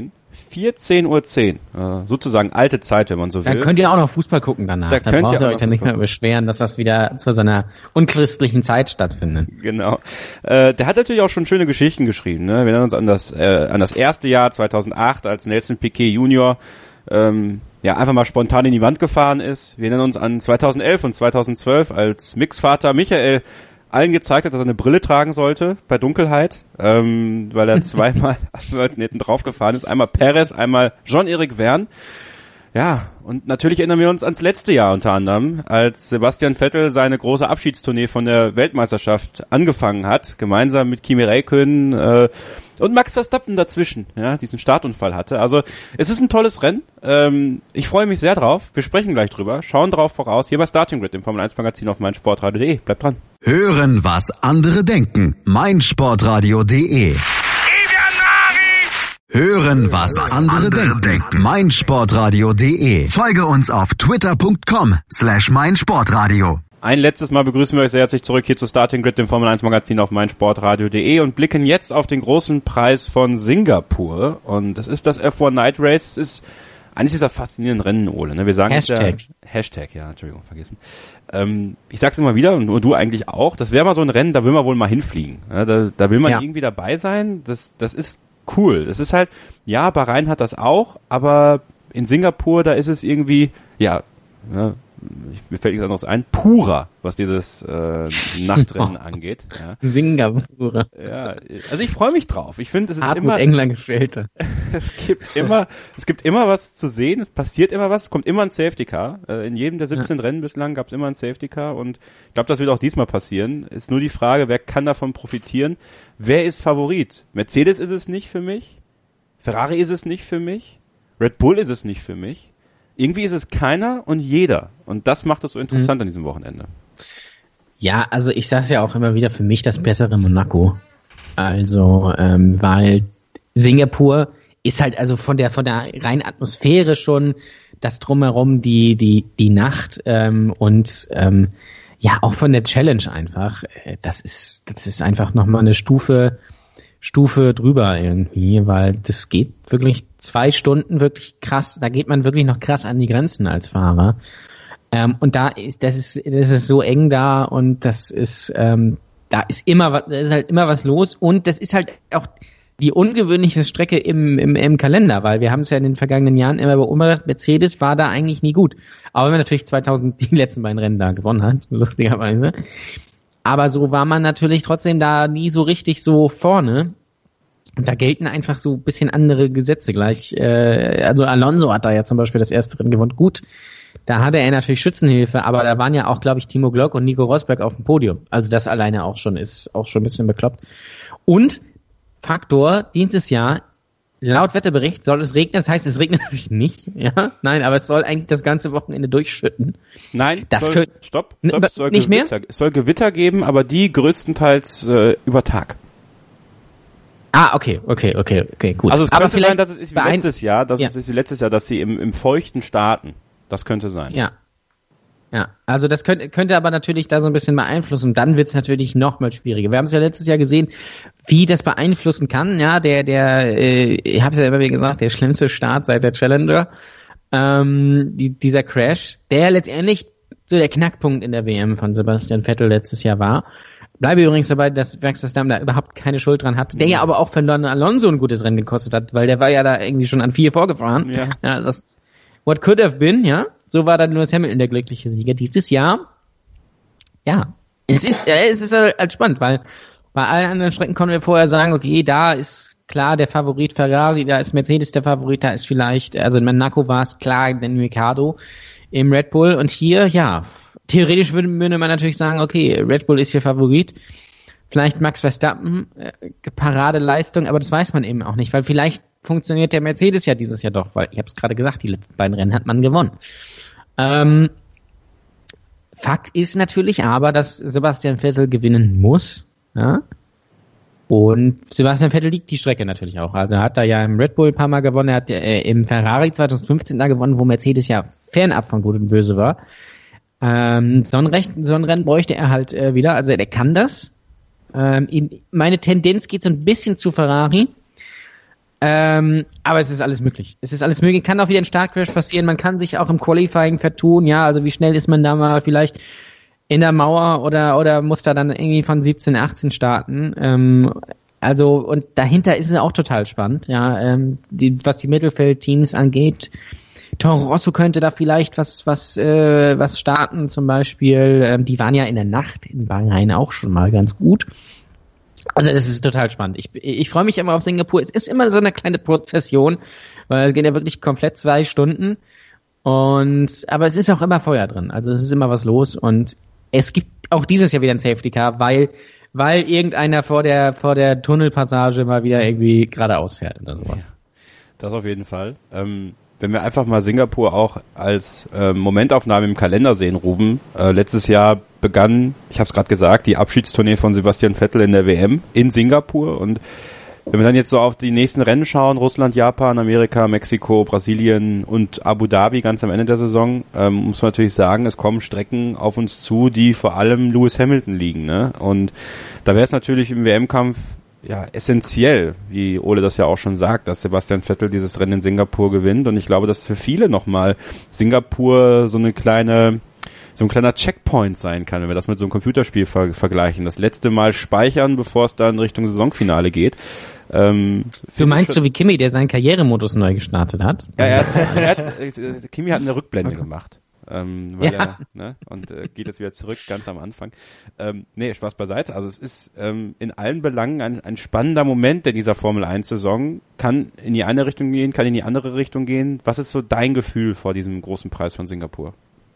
S4: vierzehn Uhr zehn, äh, sozusagen alte Zeit, wenn man so will.
S6: Da könnt ihr auch noch Fußball gucken danach.
S4: Da,
S6: da
S4: könnt
S6: braucht
S4: ihr
S6: ihr
S4: auch
S6: euch dann nicht mehr beschweren, dass das wieder zu seiner unchristlichen Zeit stattfindet.
S4: Genau. Äh, der hat natürlich auch schon schöne Geschichten geschrieben. Ne? Wir erinnern uns an das, äh, an das erste Jahr zweitausendacht, als Nelson Piquet Junior ähm, ja einfach mal spontan in die Wand gefahren ist. Wir erinnern uns an zweitausendelf und zweitausendzwölf, als Micks Vater Michael allen gezeigt hat, dass er eine Brille tragen sollte bei Dunkelheit, ähm, weil er zweimal hinten drauf gefahren ist. Einmal Perez, einmal Jean-Éric Vergne. Ja, und natürlich erinnern wir uns ans letzte Jahr unter anderem, als Sebastian Vettel seine große Abschiedstournee von der Weltmeisterschaft angefangen hat, gemeinsam mit Kimi Räikkönen äh, und Max Verstappen dazwischen, ja, diesen Startunfall hatte. Also es ist ein tolles Rennen. Ähm, ich freue mich sehr drauf. Wir sprechen gleich drüber, schauen drauf voraus. Hier bei Starting Grid, dem Formel eins Magazin auf meinsportradio punkt de. Bleibt dran.
S3: Hören, was andere denken. meinsportradio punkt de. Hören, was andere denken. meinsportradio punkt de. Folge uns auf twitter punkt com slash meinsportradio.
S4: Ein letztes Mal begrüßen wir euch sehr herzlich zurück hier zu Starting Grid, dem Formel eins Magazin auf meinsportradio punkt de und blicken jetzt auf den großen Preis von Singapur. Und das ist das F eins Night Race. Es ist eines dieser faszinierenden Rennen, Ole. Ne? Wir sagen
S6: Hashtag.
S4: Es ja, Hashtag, ja, Entschuldigung, vergessen. Ähm, ich sag's immer wieder und, und du eigentlich auch. Das wäre mal so ein Rennen, da will man wohl mal hinfliegen. Ja, da, da will man
S6: Ja.
S4: irgendwie dabei sein. Das, das ist cool. Es ist halt, ja, Bahrain hat das auch, aber in Singapur, da ist es irgendwie, ja, ja ich, mir fällt nichts anderes ein, purer, was dieses äh, Nachtrennen angeht. Ja.
S6: Singapur.
S4: Ja, also ich freue mich drauf. Ich finde, es ist
S6: Hartmut
S4: immer,
S6: Engler gefällt.
S4: es gibt immer, es gibt immer was zu sehen, es passiert immer was, es kommt immer ein Safety Car. Äh, in jedem der siebzehn ja. Rennen bislang gab es immer ein Safety Car und ich glaube, das wird auch diesmal passieren. Ist nur die Frage, wer kann davon profitieren? Wer ist Favorit? Mercedes ist es nicht für mich, Ferrari ist es nicht für mich, Red Bull ist es nicht für mich. Irgendwie ist es keiner und jeder. Und das macht es so interessant mhm. an diesem Wochenende.
S6: Ja, also ich sag's ja auch immer wieder, für mich das bessere Monaco. Also, ähm, weil Singapur ist halt also von der von der reinen Atmosphäre schon das Drumherum, die die die Nacht ähm, und ähm, ja auch von der Challenge einfach. Das ist das ist einfach nochmal eine Stufe Stufe drüber irgendwie, weil das geht wirklich zwei Stunden wirklich krass, da geht man wirklich noch krass an die Grenzen als Fahrer. Ähm, und da ist, das ist, das ist so eng da und das ist, ähm, da ist immer was, da ist halt immer was los und das ist halt auch die ungewöhnlichste Strecke im, im, im Kalender, weil wir haben es ja in den vergangenen Jahren immer beobachtet, Mercedes war da eigentlich nie gut. Auch wenn man natürlich zweitausend die letzten beiden Rennen da gewonnen hat, lustigerweise. Aber so war man natürlich trotzdem da nie so richtig so vorne. Und da gelten einfach so ein bisschen andere Gesetze gleich. Äh, also Alonso hat da ja zum Beispiel das erste Rennen gewonnen. Gut, da hatte er natürlich Schützenhilfe, aber da waren ja auch, glaube ich, Timo Glock und Nico Rosberg auf dem Podium. Also das alleine auch schon ist auch schon ein bisschen bekloppt. Und Faktor, dieses Jahr, laut Wetterbericht soll es regnen. Das heißt, es regnet natürlich nicht. Ja, nein, aber es soll eigentlich das ganze Wochenende durchschütten.
S4: Nein,
S6: das
S4: soll,
S6: könnt,
S4: stopp, stopp, es soll
S6: nicht
S4: Gewitter,
S6: mehr?
S4: Es soll Gewitter geben, aber die größtenteils äh, über Tag.
S6: Ah, okay, okay, okay, okay, gut.
S4: Also es
S6: aber
S4: könnte sein, dass es ist wie letztes Jahr, dass
S6: ja.
S4: es ist wie letztes Jahr, dass sie im, im Feuchten starten. Das könnte sein.
S6: Ja. Ja, also das könnte, könnte aber natürlich da so ein bisschen beeinflussen. Und dann wird es natürlich noch mal schwieriger. Wir haben es ja letztes Jahr gesehen, wie das beeinflussen kann. Ja, der, der, äh, ich habe es ja immer wieder gesagt, der schlimmste Start seit der Challenger, ähm, die, dieser Crash, der letztendlich so der Knackpunkt in der W M von Sebastian Vettel letztes Jahr war. Bleibe übrigens dabei, dass Max Verstappen da überhaupt keine Schuld dran hat, der ja aber auch Fernando Alonso ein gutes Rennen gekostet hat, weil der war ja da irgendwie schon an vier vorgefahren.
S4: Ja.
S6: Ja, das what could have been, ja. So war dann Lewis Hamilton der glückliche Sieger. Dieses Jahr, ja, es ist, äh, es ist halt spannend, weil bei allen anderen Strecken konnten wir vorher sagen, okay, da ist klar der Favorit Ferrari, da ist Mercedes der Favorit, da ist vielleicht, also in Monaco war es klar, Daniel Ricciardo im Red Bull und hier, ja, theoretisch würde, würde man natürlich sagen, okay, Red Bull ist hier Favorit, vielleicht Max Verstappen, äh, Paradeleistung, aber das weiß man eben auch nicht, weil vielleicht funktioniert der Mercedes ja dieses Jahr doch, weil ich habe es gerade gesagt, die letzten beiden Rennen hat man gewonnen. Ähm, Fakt ist natürlich aber, dass Sebastian Vettel gewinnen muss, ja. Und Sebastian Vettel liegt die Strecke natürlich auch. Also er hat da ja im Red Bull ein paar Mal gewonnen, er hat ja äh, im Ferrari zwanzig fünfzehn da gewonnen, wo Mercedes ja fernab von Gut und Böse war. Ähm, so, ein Recht, so ein Rennen bräuchte er halt äh, wieder, also er kann das. Ähm, in, meine Tendenz geht so ein bisschen zu Ferrari. Ähm, aber es ist alles möglich. Es ist alles möglich. Kann auch wieder ein Startcrash passieren. Man kann sich auch im Qualifying vertun. Ja, also wie schnell ist man da mal vielleicht in der Mauer oder oder muss da dann irgendwie von siebzehn, achtzehn starten. Ähm, also und dahinter ist es auch total spannend. Ja, ähm, die, was die Mittelfeldteams angeht. Toro Rosso könnte da vielleicht was was äh, was starten zum Beispiel. Ähm, die waren ja in der Nacht in Bahrain auch schon mal ganz gut. Also das ist total spannend. Ich, ich freue mich immer auf Singapur. Es ist immer so eine kleine Prozession, weil es geht ja wirklich komplett zwei Stunden. Und aber es ist auch immer Feuer drin. Also es ist immer was los. Und es gibt auch dieses Jahr wieder ein Safety Car, weil weil irgendeiner vor der vor der Tunnelpassage mal wieder irgendwie geradeaus fährt oder sowas.
S4: Das auf jeden Fall. Ähm Wenn wir einfach mal Singapur auch als äh, Momentaufnahme im Kalender sehen, Ruben. Äh, letztes Jahr begann, ich habe es gerade gesagt, die Abschiedstournee von Sebastian Vettel in der W M in Singapur. Und wenn wir dann jetzt so auf die nächsten Rennen schauen, Russland, Japan, Amerika, Mexiko, Brasilien und Abu Dhabi ganz am Ende der Saison, ähm, muss man natürlich sagen, es kommen Strecken auf uns zu, die vor allem Lewis Hamilton liegen. Ne? Und da wäre es natürlich im W M-Kampf ja essentiell, wie Ole das ja auch schon sagt, dass Sebastian Vettel dieses Rennen in Singapur gewinnt. Und ich glaube, dass für viele nochmal Singapur so eine kleine, so ein kleiner Checkpoint sein kann, wenn wir das mit so einem Computerspiel ver- vergleichen. Das letzte Mal speichern, bevor es dann Richtung Saisonfinale geht. Ähm,
S6: du meinst so wie Kimi, der seinen Karrieremodus neu gestartet hat?
S4: Ja, er hat, er hat, Kimi hat eine Rückblende gemacht. Ähm, weil ja. er, ne, und äh, geht jetzt wieder zurück, ganz am Anfang. Ähm, nee, Spaß beiseite. Also es ist ähm, in allen Belangen ein, ein spannender Moment in dieser Formel eins Saison. Kann in die eine Richtung gehen, kann in die andere Richtung gehen. Was ist so dein Gefühl vor diesem großen Preis von Singapur?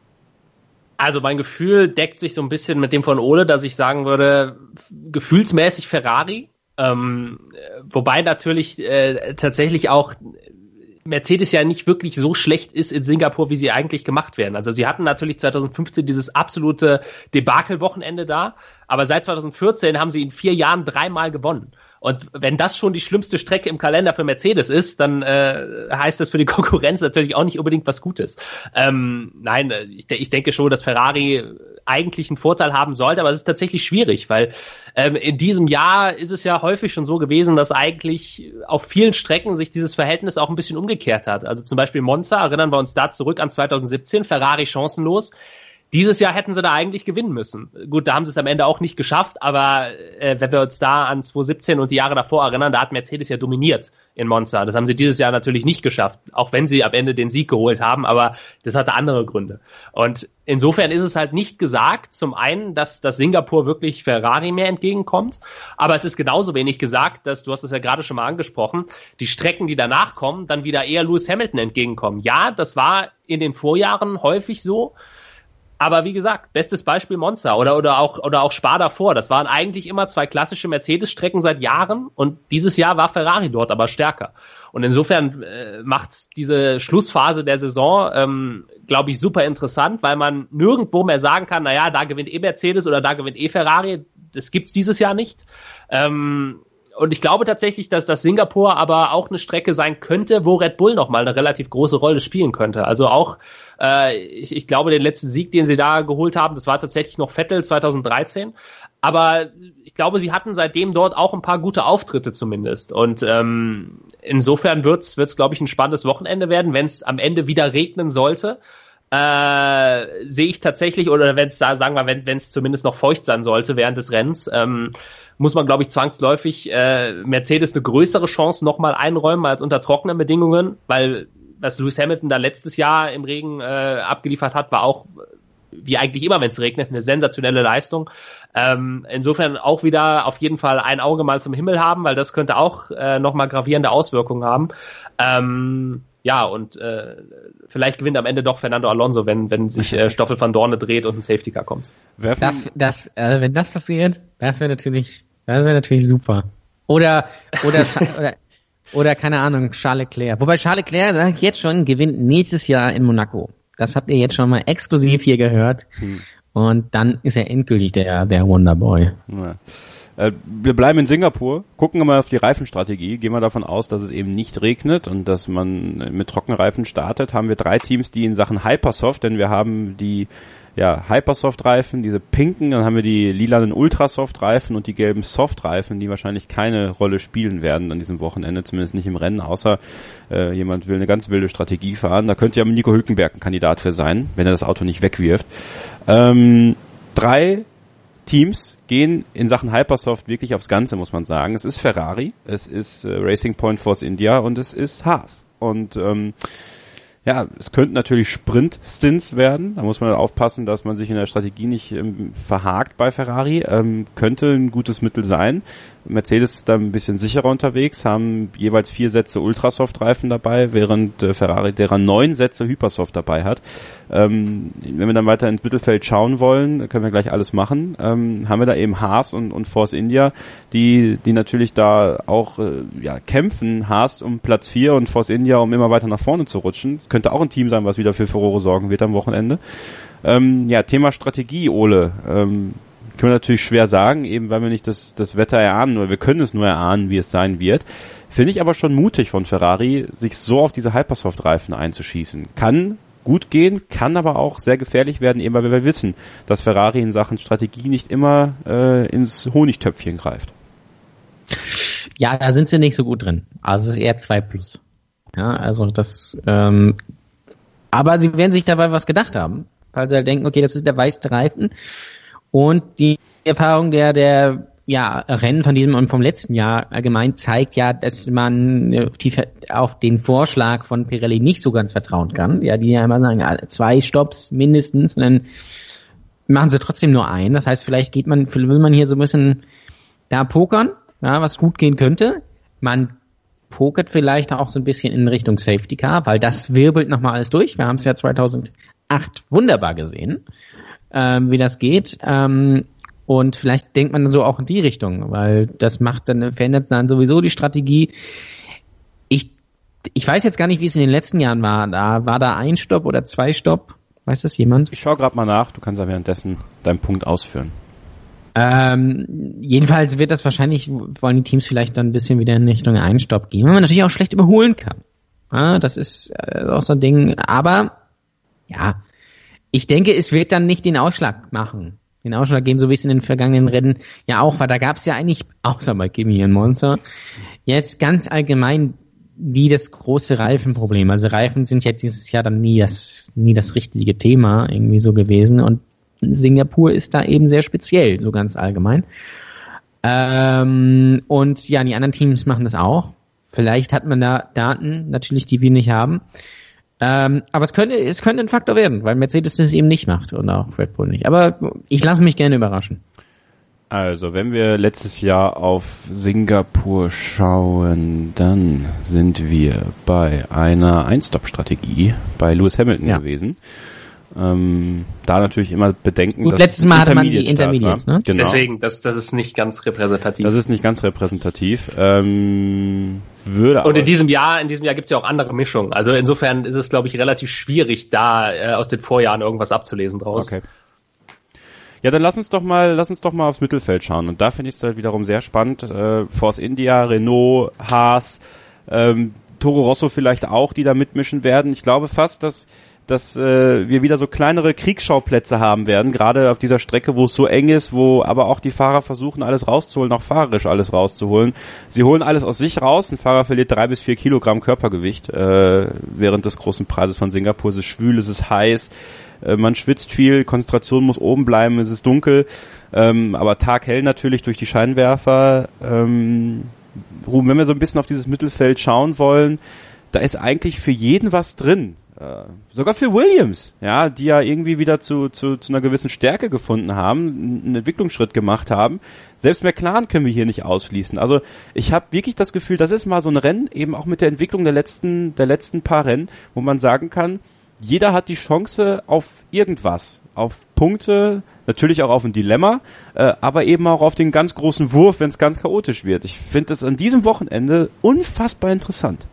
S5: Also mein Gefühl deckt sich so ein bisschen mit dem von Ole, dass ich sagen würde, gefühlsmäßig Ferrari. Ähm, wobei natürlich äh, tatsächlich auch Mercedes ja nicht wirklich so schlecht ist in Singapur, wie sie eigentlich gemacht werden. Also sie hatten natürlich zwanzig fünfzehn dieses absolute Debakel-Wochenende da, aber seit zwanzig vierzehn haben sie in vier Jahren dreimal gewonnen. Und wenn das schon die schlimmste Strecke im Kalender für Mercedes ist, dann äh, heißt das für die Konkurrenz natürlich auch nicht unbedingt was Gutes. Ähm, nein, ich, ich denke schon, dass Ferrari eigentlich einen Vorteil haben sollte, aber es ist tatsächlich schwierig, weil ähm, in diesem Jahr ist es ja häufig schon so gewesen, dass eigentlich auf vielen Strecken sich dieses Verhältnis auch ein bisschen umgekehrt hat. Also zum Beispiel Monza, erinnern wir uns da zurück an zwanzig siebzehn, Ferrari chancenlos. Dieses Jahr hätten sie da eigentlich gewinnen müssen. Gut, da haben sie es am Ende auch nicht geschafft, aber äh, wenn wir uns da an zwanzig siebzehn und die Jahre davor erinnern, da hat Mercedes ja dominiert in Monza. Das haben sie dieses Jahr natürlich nicht geschafft, auch wenn sie am Ende den Sieg geholt haben, aber das hatte andere Gründe. Und insofern ist es halt nicht gesagt, zum einen, dass, dass Singapur wirklich Ferrari mehr entgegenkommt, aber es ist genauso wenig gesagt, dass, du hast es ja gerade schon mal angesprochen, die Strecken, die danach kommen, dann wieder eher Lewis Hamilton entgegenkommen. Ja, das war in den Vorjahren häufig so, aber wie gesagt, bestes Beispiel Monza oder oder auch oder auch Spa davor. Das waren eigentlich immer zwei klassische Mercedes-Strecken seit Jahren und dieses Jahr war Ferrari dort aber stärker. Und insofern äh, macht diese Schlussphase der Saison, ähm, glaube ich, super interessant, weil man nirgendwo mehr sagen kann, naja, da gewinnt eh Mercedes oder da gewinnt eh Ferrari. Das gibt's dieses Jahr nicht. Ähm, Und ich glaube tatsächlich, dass das Singapur aber auch eine Strecke sein könnte, wo Red Bull nochmal eine relativ große Rolle spielen könnte. Also auch, äh, ich, ich glaube, den letzten Sieg, den sie da geholt haben, das war tatsächlich noch Vettel zwanzig dreizehn. Aber ich glaube, sie hatten seitdem dort auch ein paar gute Auftritte zumindest. Und ähm, insofern wird's, wird's, glaube ich, ein spannendes Wochenende werden, wenn es am Ende wieder regnen sollte. Äh, sehe ich tatsächlich, oder wenn es da, sagen wir, wenn es zumindest noch feucht sein sollte während des Rennens, ähm, muss man, glaube ich, zwangsläufig äh, Mercedes eine größere Chance nochmal einräumen als unter trockenen Bedingungen, weil was Lewis Hamilton da letztes Jahr im Regen äh, abgeliefert hat, war auch, wie eigentlich immer, wenn es regnet, eine sensationelle Leistung. Ähm, insofern auch wieder auf jeden Fall ein Auge mal zum Himmel haben, weil das könnte auch äh, nochmal gravierende Auswirkungen haben. Ähm, Ja, und äh, vielleicht gewinnt am Ende doch Fernando Alonso, wenn wenn sich äh, Stoffel van Dorne dreht und ein Safety Car kommt.
S6: Das, das, äh, wenn das passiert, das wäre natürlich, das wäre natürlich super. Oder oder oder oder keine Ahnung, Charles Leclerc. Wobei Charles Leclerc, sag ich jetzt schon, gewinnt nächstes Jahr in Monaco. Das habt ihr jetzt schon mal exklusiv hier gehört. Hm. Und dann ist er endgültig der der Wonderboy.
S4: Ja. Wir bleiben in Singapur, gucken wir mal auf die Reifenstrategie, gehen wir davon aus, dass es eben nicht regnet und dass man mit Trockenreifen startet, haben wir drei Teams, die in Sachen Hypersoft, denn wir haben die ja, Hypersoft-Reifen, diese pinken, dann haben wir die lilanen Ultrasoft-Reifen und die gelben Soft-Reifen, die wahrscheinlich keine Rolle spielen werden an diesem Wochenende, zumindest nicht im Rennen, außer äh, jemand will eine ganz wilde Strategie fahren. Da könnte ja Nico Hülkenberg ein Kandidat für sein, wenn er das Auto nicht wegwirft. Ähm, drei Teams gehen in Sachen Hypersoft wirklich aufs Ganze, muss man sagen. Es ist Ferrari, es ist äh, Racing Point Force India und es ist Haas. Und ähm, ja, es könnten natürlich Sprint-Stints werden. Da muss man aufpassen, dass man sich in der Strategie nicht ähm, verhakt bei Ferrari. Ähm, könnte ein gutes Mittel sein. Mercedes ist da ein bisschen sicherer unterwegs, haben jeweils vier Sätze Ultrasoft-Reifen dabei, während äh, Ferrari deren neun Sätze Hypersoft dabei hat. Ähm, wenn wir dann weiter ins Mittelfeld schauen wollen, können wir gleich alles machen. Ähm, haben wir da eben Haas und, und Force India, die die natürlich da auch äh, ja kämpfen. Haas um Platz vier und Force India, um immer weiter nach vorne zu rutschen. Könnte auch ein Team sein, was wieder für Furore sorgen wird am Wochenende. Ähm, ja, Thema Strategie, Ole. Ähm, können wir natürlich schwer sagen, eben weil wir nicht das, das Wetter erahnen, oder wir können es nur erahnen, wie es sein wird. Finde ich aber schon mutig von Ferrari, sich so auf diese Hypersoft-Reifen einzuschießen. Kann gut gehen, kann aber auch sehr gefährlich werden, eben weil wir wissen, dass Ferrari in Sachen Strategie nicht immer äh, ins Honigtöpfchen greift.
S6: Ja, da sind sie nicht so gut drin. Also es ist eher zwei plus. Ja, also das, ähm, aber sie werden sich dabei was gedacht haben, weil sie halt denken, okay, das ist der weiße Reifen und die Erfahrung der, der, ja, Rennen von diesem und vom letzten Jahr allgemein zeigt ja, dass man die, auf den Vorschlag von Pirelli nicht so ganz vertrauen kann. Ja, die ja immer sagen, zwei Stopps mindestens, und dann machen sie trotzdem nur einen. Das heißt, vielleicht geht man, will man hier so ein bisschen da pokern, ja, was gut gehen könnte. Man pokert vielleicht auch so ein bisschen in Richtung Safety Car, weil das wirbelt nochmal alles durch. Wir haben es ja zweitausendacht wunderbar gesehen, ähm, wie das geht. Ähm, und vielleicht denkt man so auch in die Richtung, weil das macht dann, verändert dann sowieso die Strategie. Ich, ich weiß jetzt gar nicht, wie es in den letzten Jahren war. Da war da ein Stopp oder zwei Stopp? Weiß das jemand?
S4: Ich schaue gerade mal nach. Du kannst ja währenddessen deinen Punkt ausführen.
S6: Ähm, jedenfalls wird das wahrscheinlich, wollen die Teams vielleicht dann ein bisschen wieder in Richtung einen Stopp gehen, weil man natürlich auch schlecht überholen kann. Ja, das ist äh, auch so ein Ding. Aber, ja, ich denke, es wird dann nicht den Ausschlag machen. Den Ausschlag geben, so wie es in den vergangenen Rennen ja auch war. Da gab es ja eigentlich, außer bei Kimi in Monza, jetzt ganz allgemein nie das große Reifenproblem. Also Reifen sind ja dieses Jahr dann nie das, nie das richtige Thema irgendwie so gewesen, und Singapur ist da eben sehr speziell, so ganz allgemein. Ähm, und ja, die anderen Teams machen das auch. Vielleicht hat man da Daten, natürlich, die wir nicht haben. Ähm, aber es könnte, es könnte ein Faktor werden, weil Mercedes das eben nicht macht und auch Red Bull nicht. Aber ich lasse mich gerne überraschen.
S4: Also, wenn wir letztes Jahr auf Singapur schauen, dann sind wir bei einer Ein-Stop-Strategie bei Lewis Hamilton ja. gewesen. Ähm, da natürlich immer bedenken,
S6: Gut,
S4: dass
S6: letztes Mal hatte man die Intermediates, ne?
S5: Genau. Deswegen, das, das ist nicht ganz repräsentativ.
S4: Das ist nicht ganz repräsentativ. Ähm, würde
S5: Und in diesem Jahr, in diesem Jahr gibt's ja auch andere Mischungen. Also insofern ist es, glaube ich, relativ schwierig, da äh, aus den Vorjahren irgendwas abzulesen draus.
S4: Okay. Ja, dann lass uns doch mal, lass uns doch mal aufs Mittelfeld schauen. Und da finde ich es halt wiederum sehr spannend. Äh, Force India, Renault, Haas, ähm, Toro Rosso vielleicht auch, die da mitmischen werden. Ich glaube fast, dass dass äh, wir wieder so kleinere Kriegsschauplätze haben werden, gerade auf dieser Strecke, wo es so eng ist, wo aber auch die Fahrer versuchen, alles rauszuholen, auch fahrerisch alles rauszuholen. Sie holen alles aus sich raus, ein Fahrer verliert drei bis vier Kilogramm Körpergewicht äh, während des großen Preises von Singapur. Es ist schwül, es ist heiß, äh, man schwitzt viel, Konzentration muss oben bleiben, es ist dunkel, ähm, aber taghell natürlich durch die Scheinwerfer. Ähm, Ruben, wenn wir so ein bisschen auf dieses Mittelfeld schauen wollen, da ist eigentlich für jeden was drin. Sogar für Williams, ja, die ja irgendwie wieder zu, zu, zu einer gewissen Stärke gefunden haben, einen Entwicklungsschritt gemacht haben. Selbst McLaren können wir hier nicht ausschließen. Also ich habe wirklich das Gefühl, das ist mal so ein Rennen, eben auch mit der Entwicklung der letzten, der letzten paar Rennen, wo man sagen kann, jeder hat die Chance auf irgendwas, auf Punkte, natürlich auch auf ein Dilemma, äh, aber eben auch auf den ganz großen Wurf, wenn es ganz chaotisch wird. Ich finde das an diesem Wochenende unfassbar interessant.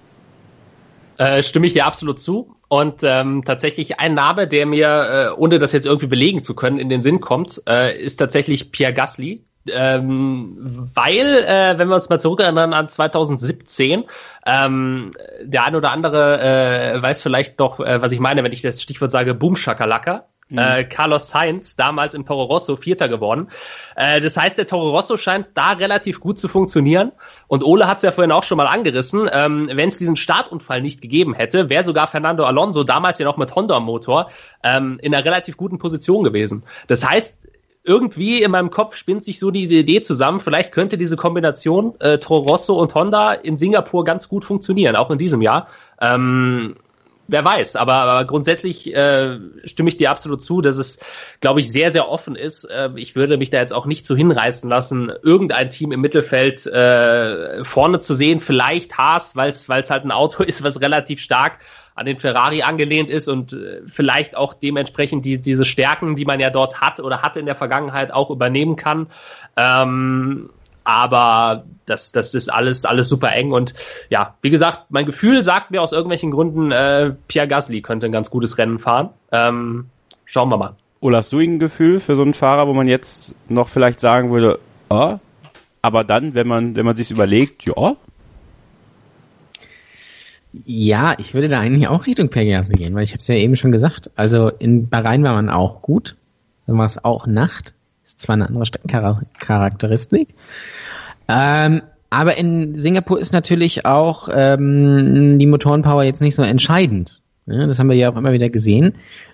S5: Äh, stimme ich dir absolut zu. Und ähm, tatsächlich ein Name, der mir, äh, ohne das jetzt irgendwie belegen zu können, in den Sinn kommt, äh, ist tatsächlich Pierre Gasly. Ähm, weil, äh, wenn wir uns mal zurückerinnern an zweitausendsiebzehn, ähm, der ein oder andere äh, weiß vielleicht doch, äh, was ich meine, wenn ich das Stichwort sage, Boom Shakalaka. Mhm. Äh, Carlos Sainz, damals im Toro Rosso, Vierter geworden. Äh, das heißt, der Toro Rosso scheint da relativ gut zu funktionieren. Und Ole hat es ja vorhin auch schon mal angerissen. Ähm, wenn es diesen Startunfall nicht gegeben hätte, wäre sogar Fernando Alonso, damals ja noch mit Honda am Motor, ähm, in einer relativ guten Position gewesen. Das heißt, irgendwie in meinem Kopf spinnt sich so diese Idee zusammen, vielleicht könnte diese Kombination äh, Toro Rosso und Honda in Singapur ganz gut funktionieren, auch in diesem Jahr. Ähm, wer weiß, aber, aber grundsätzlich äh, stimme ich dir absolut zu, dass es, glaube ich, sehr, sehr offen ist. Äh, ich würde mich da jetzt auch nicht so hinreißen lassen, irgendein Team im Mittelfeld äh, vorne zu sehen, vielleicht Haas, weil es weil es halt ein Auto ist, was relativ stark an den Ferrari angelehnt ist und äh, vielleicht auch dementsprechend die, diese Stärken, die man ja dort hat oder hatte in der Vergangenheit, auch übernehmen kann. Ähm, aber das, das ist alles, alles super eng und ja, wie gesagt, mein Gefühl sagt mir aus irgendwelchen Gründen, äh, Pierre Gasly könnte ein ganz gutes Rennen fahren. Ähm, schauen wir mal.
S4: Oder hast du ein Gefühl für so einen Fahrer, wo man jetzt noch vielleicht sagen würde, oh, aber dann, wenn man, wenn man sich's überlegt, ja,
S6: Ja, ich würde da eigentlich auch Richtung Pierre Gasly gehen, weil ich habe es ja eben schon gesagt. Also in Bahrain war man auch gut, dann war es auch Nacht, ist zwar eine andere Streckencharakteristik, ähm, aber in Singapur ist natürlich auch ähm, die Motorenpower jetzt nicht so entscheidend. Ja, das haben wir ja auch immer wieder gesehen.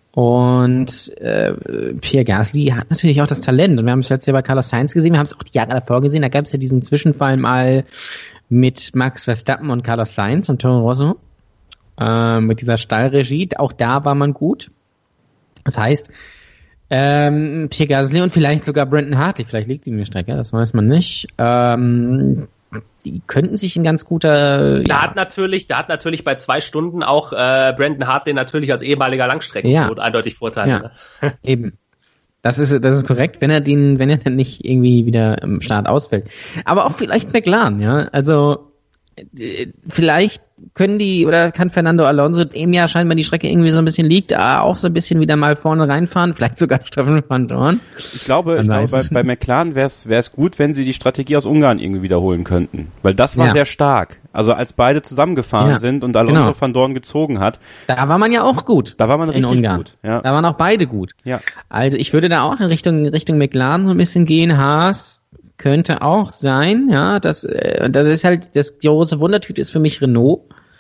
S6: Und äh, Pierre Gasly hat natürlich auch das Talent. Und wir haben es letztes Jahr bei Carlos Sainz gesehen, wir haben es auch die Jahre davor gesehen, da gab es ja diesen Zwischenfall mal mit Max Verstappen und Carlos Sainz und Toro Rosso, äh, mit dieser Stallregie. Auch da war man gut. Das heißt, ähm, Pierre Gasly und vielleicht sogar Brandon Hartley, vielleicht liegt ihm die Strecke, das weiß man nicht, ähm, die könnten sich ein ganz guter...
S5: Da
S6: ja.
S5: hat natürlich, da hat natürlich bei zwei Stunden auch äh, Brandon Hartley natürlich als ehemaliger Langstreckenpilot
S6: ja.
S5: eindeutig Vorteile.
S6: Ja,
S5: ne?
S6: eben. Das ist, das ist korrekt, wenn er den, wenn er dann nicht irgendwie wieder im Start ausfällt. Aber auch vielleicht McLaren, ja. Also, äh, vielleicht können die, oder kann Fernando Alonso, dem ja scheinbar die Strecke irgendwie so ein bisschen liegt, auch so ein bisschen wieder mal vorne reinfahren, vielleicht sogar Stefan van Dorn.
S4: Ich glaube, ich glaube bei, bei McLaren wäre es wäre es gut, wenn sie die Strategie aus Ungarn irgendwie wiederholen könnten. Weil das war ja. sehr stark. Also als beide zusammengefahren ja, sind und Alonso genau. van Dorn gezogen hat.
S6: Da war man ja auch gut.
S4: Da war man richtig gut. Ja.
S6: Da waren auch beide gut.
S4: Ja.
S6: Also ich würde da auch in Richtung, Richtung McLaren so ein bisschen gehen. Haas könnte auch sein, ja. Das, äh, das ist halt, das die große Wundertüte ist für mich Renault.